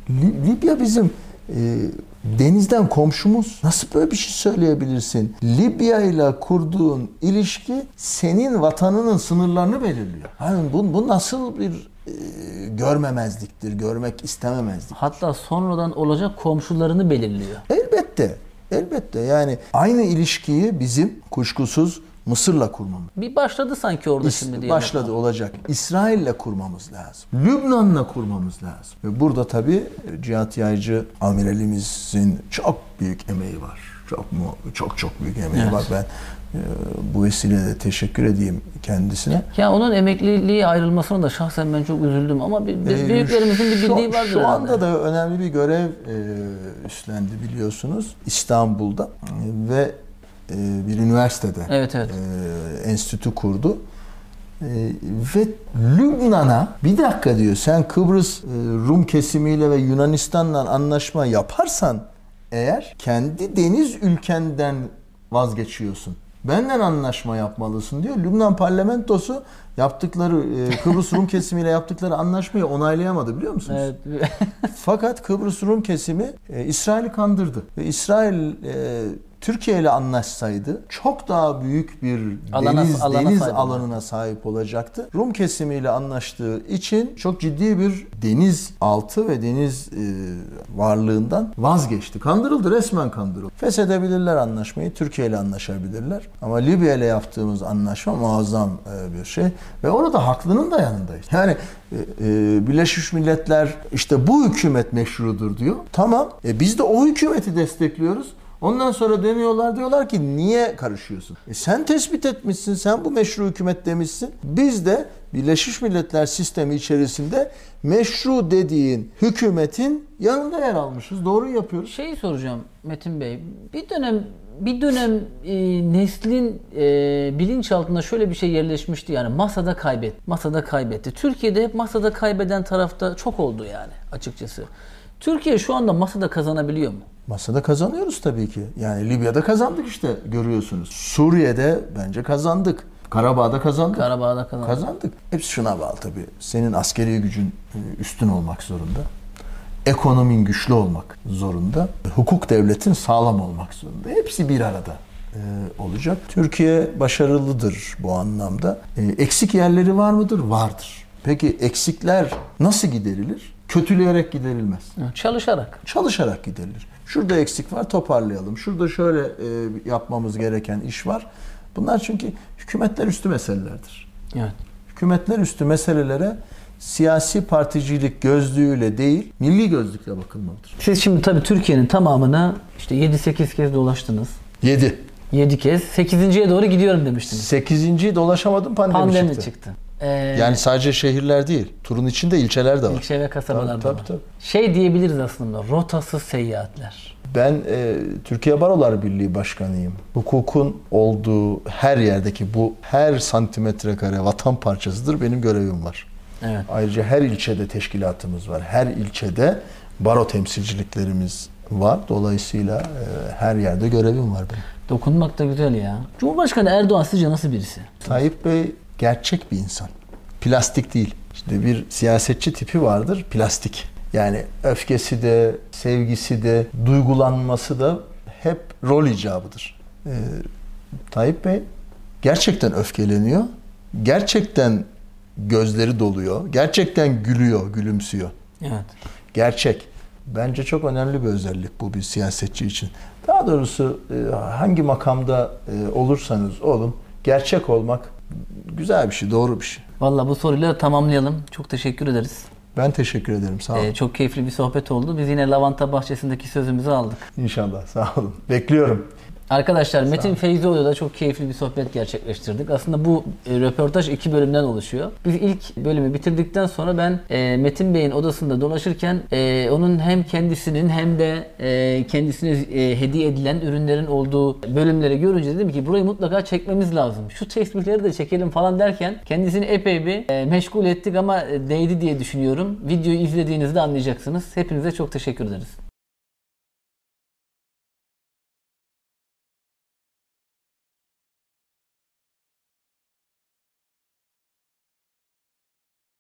Libya bizim e, denizden komşumuz. Nasıl böyle bir şey söyleyebilirsin? Libya ile kurduğun ilişki senin vatanının sınırlarını belirliyor. Yani bu, bu nasıl bir e, görmemezliktir, görmek istememezlik. Hatta sonradan olacak komşularını belirliyor. Elbette, elbette. Yani aynı ilişkiyi bizim kuşkusuz Mısır'la kurmamız. Bir başladı sanki orada İs- şimdi diye. Başladı bakalım. Olacak. İsrail'le kurmamız lazım. Lübnan'la kurmamız lazım. Ve burada tabii Cihat Yaycı amiralimizin çok büyük emeği var. Çok mu çok çok büyük emeği evet. var. Ben e, bu vesileyle teşekkür edeyim kendisine. Ya onun emekliliği ayrılmasına da şahsen ben çok üzüldüm ama bir, bir, büyüklerimizin bir bildiği vardır. Şu anda herhalde. Da önemli bir görev e, üstlendi biliyorsunuz İstanbul'da e, ve bir üniversitede evet, evet. E, enstitü kurdu. E, ve Lübnan'a bir dakika diyor sen Kıbrıs e, Rum kesimiyle ve Yunanistan'la anlaşma yaparsan eğer kendi deniz ülkenden vazgeçiyorsun. Benden anlaşma yapmalısın diyor. Lübnan parlamentosu yaptıkları e, Kıbrıs Rum kesimiyle yaptıkları anlaşmayı onaylayamadı biliyor musunuz? Evet. Fakat Kıbrıs Rum kesimi e, İsrail'i kandırdı. Ve İsrail e, Türkiye ile anlaşsaydı çok daha büyük bir alana, deniz alana deniz sahip alanına sahip olacaktı. Rum kesimiyle anlaştığı için çok ciddi bir deniz altı ve deniz e, varlığından vazgeçti. Kandırıldı, resmen kandırıldı. Feshedebilirler anlaşmayı, Türkiye ile anlaşabilirler. Ama Libya ile yaptığımız anlaşma muazzam e, bir şey ve orada haklının da yanındayız. Yani e, e, Birleşmiş Milletler işte bu hükümet meşrudur diyor. Tamam, e, biz de o hükümeti destekliyoruz. Ondan sonra dönüyorlar diyorlar ki niye karışıyorsun? E sen tespit etmişsin, sen bu meşru hükümet demişsin. Biz de Birleşmiş Milletler sistemi içerisinde meşru dediğin hükümetin yanında yer almışız. Doğru yapıyoruz. Şeyi soracağım Metin Bey. Bir dönem bir dönem e, neslin e, bilinçaltında şöyle bir şey yerleşmişti yani masada kaybet, masada kaybetti. Türkiye'de hep masada kaybeden tarafta çok oldu yani açıkçası. Türkiye şu anda masada kazanabiliyor mu? Masada kazanıyoruz tabii ki. Yani Libya'da kazandık işte görüyorsunuz. Suriye'de bence kazandık. Karabağ'da kazandık. Karabağ'da kazandık. Kazandık. Hepsi şuna bağlı tabii. Senin askeri gücün üstün olmak zorunda. Ekonomin güçlü olmak zorunda. Hukuk devletin sağlam olmak zorunda. Hepsi bir arada e, olacak. Türkiye başarılıdır bu anlamda. E, eksik yerleri var mıdır? Vardır. Peki eksikler nasıl giderilir? Kötüleyerek giderilmez. Çalışarak. Çalışarak giderilir. Şurada eksik var, toparlayalım. Şurada şöyle e, yapmamız gereken iş var. Bunlar çünkü hükümetler üstü meselelerdir. Evet. Hükümetler üstü meselelere siyasi particilik gözlüğüyle değil, milli gözlükle bakılmalıdır. Siz şimdi tabii Türkiye'nin tamamına işte yedi sekiz kez dolaştınız. yedi. yedi kez. sekizinciye doğru gidiyorum demiştiniz. sekizinciyi dolaşamadım, pandemi, Pandemi çıktı. çıktı. Ee, Yani sadece şehirler değil, turun içinde ilçeler de var. İlçe ve kasabalarda tabii, var. tabii, tabii. Şey diyebiliriz aslında, rotasız seyahatler. Ben e, Türkiye Barolar Birliği Başkanıyım. Hukukun olduğu her yerdeki bu her santimetre kare vatan parçasıdır, benim görevim var. Evet. Ayrıca her ilçede teşkilatımız var. Her ilçede baro temsilciliklerimiz var. Dolayısıyla e, her yerde görevim var benim. Dokunmak da güzel ya. Cumhurbaşkanı Erdoğan sizce nasıl birisi? Tayyip Bey gerçek bir insan. Plastik değil. İşte bir siyasetçi tipi vardır, plastik. Yani öfkesi de, sevgisi de, duygulanması da hep rol icabıdır. Ee, Tayyip Bey gerçekten öfkeleniyor. Gerçekten gözleri doluyor. Gerçekten gülüyor, gülümsüyor. Evet. Gerçek. Bence çok önemli bir özellik bu bir siyasetçi için. Daha doğrusu hangi makamda olursanız olun, gerçek olmak güzel bir şey, doğru bir şey. Vallahi bu soruyla tamamlayalım. Çok teşekkür ederiz. Ben teşekkür ederim. Sağ olun. Ee, çok keyifli bir sohbet oldu. Biz yine Lavanta Bahçesi'ndeki sözümüzü aldık. İnşallah. Sağ olun. Bekliyorum. Arkadaşlar Metin Feyzioğlu'yla çok keyifli bir sohbet gerçekleştirdik. Aslında bu e, röportaj iki bölümden oluşuyor. Biz ilk bölümü bitirdikten sonra ben e, Metin Bey'in odasında dolaşırken e, onun hem kendisinin hem de e, kendisine e, hediye edilen ürünlerin olduğu bölümleri görünce dedim ki burayı mutlaka çekmemiz lazım. Şu tesbihleri de çekelim falan derken kendisini epey bir e, meşgul ettik ama değdi diye düşünüyorum. Videoyu izlediğinizde anlayacaksınız. Hepinize çok teşekkür ederiz.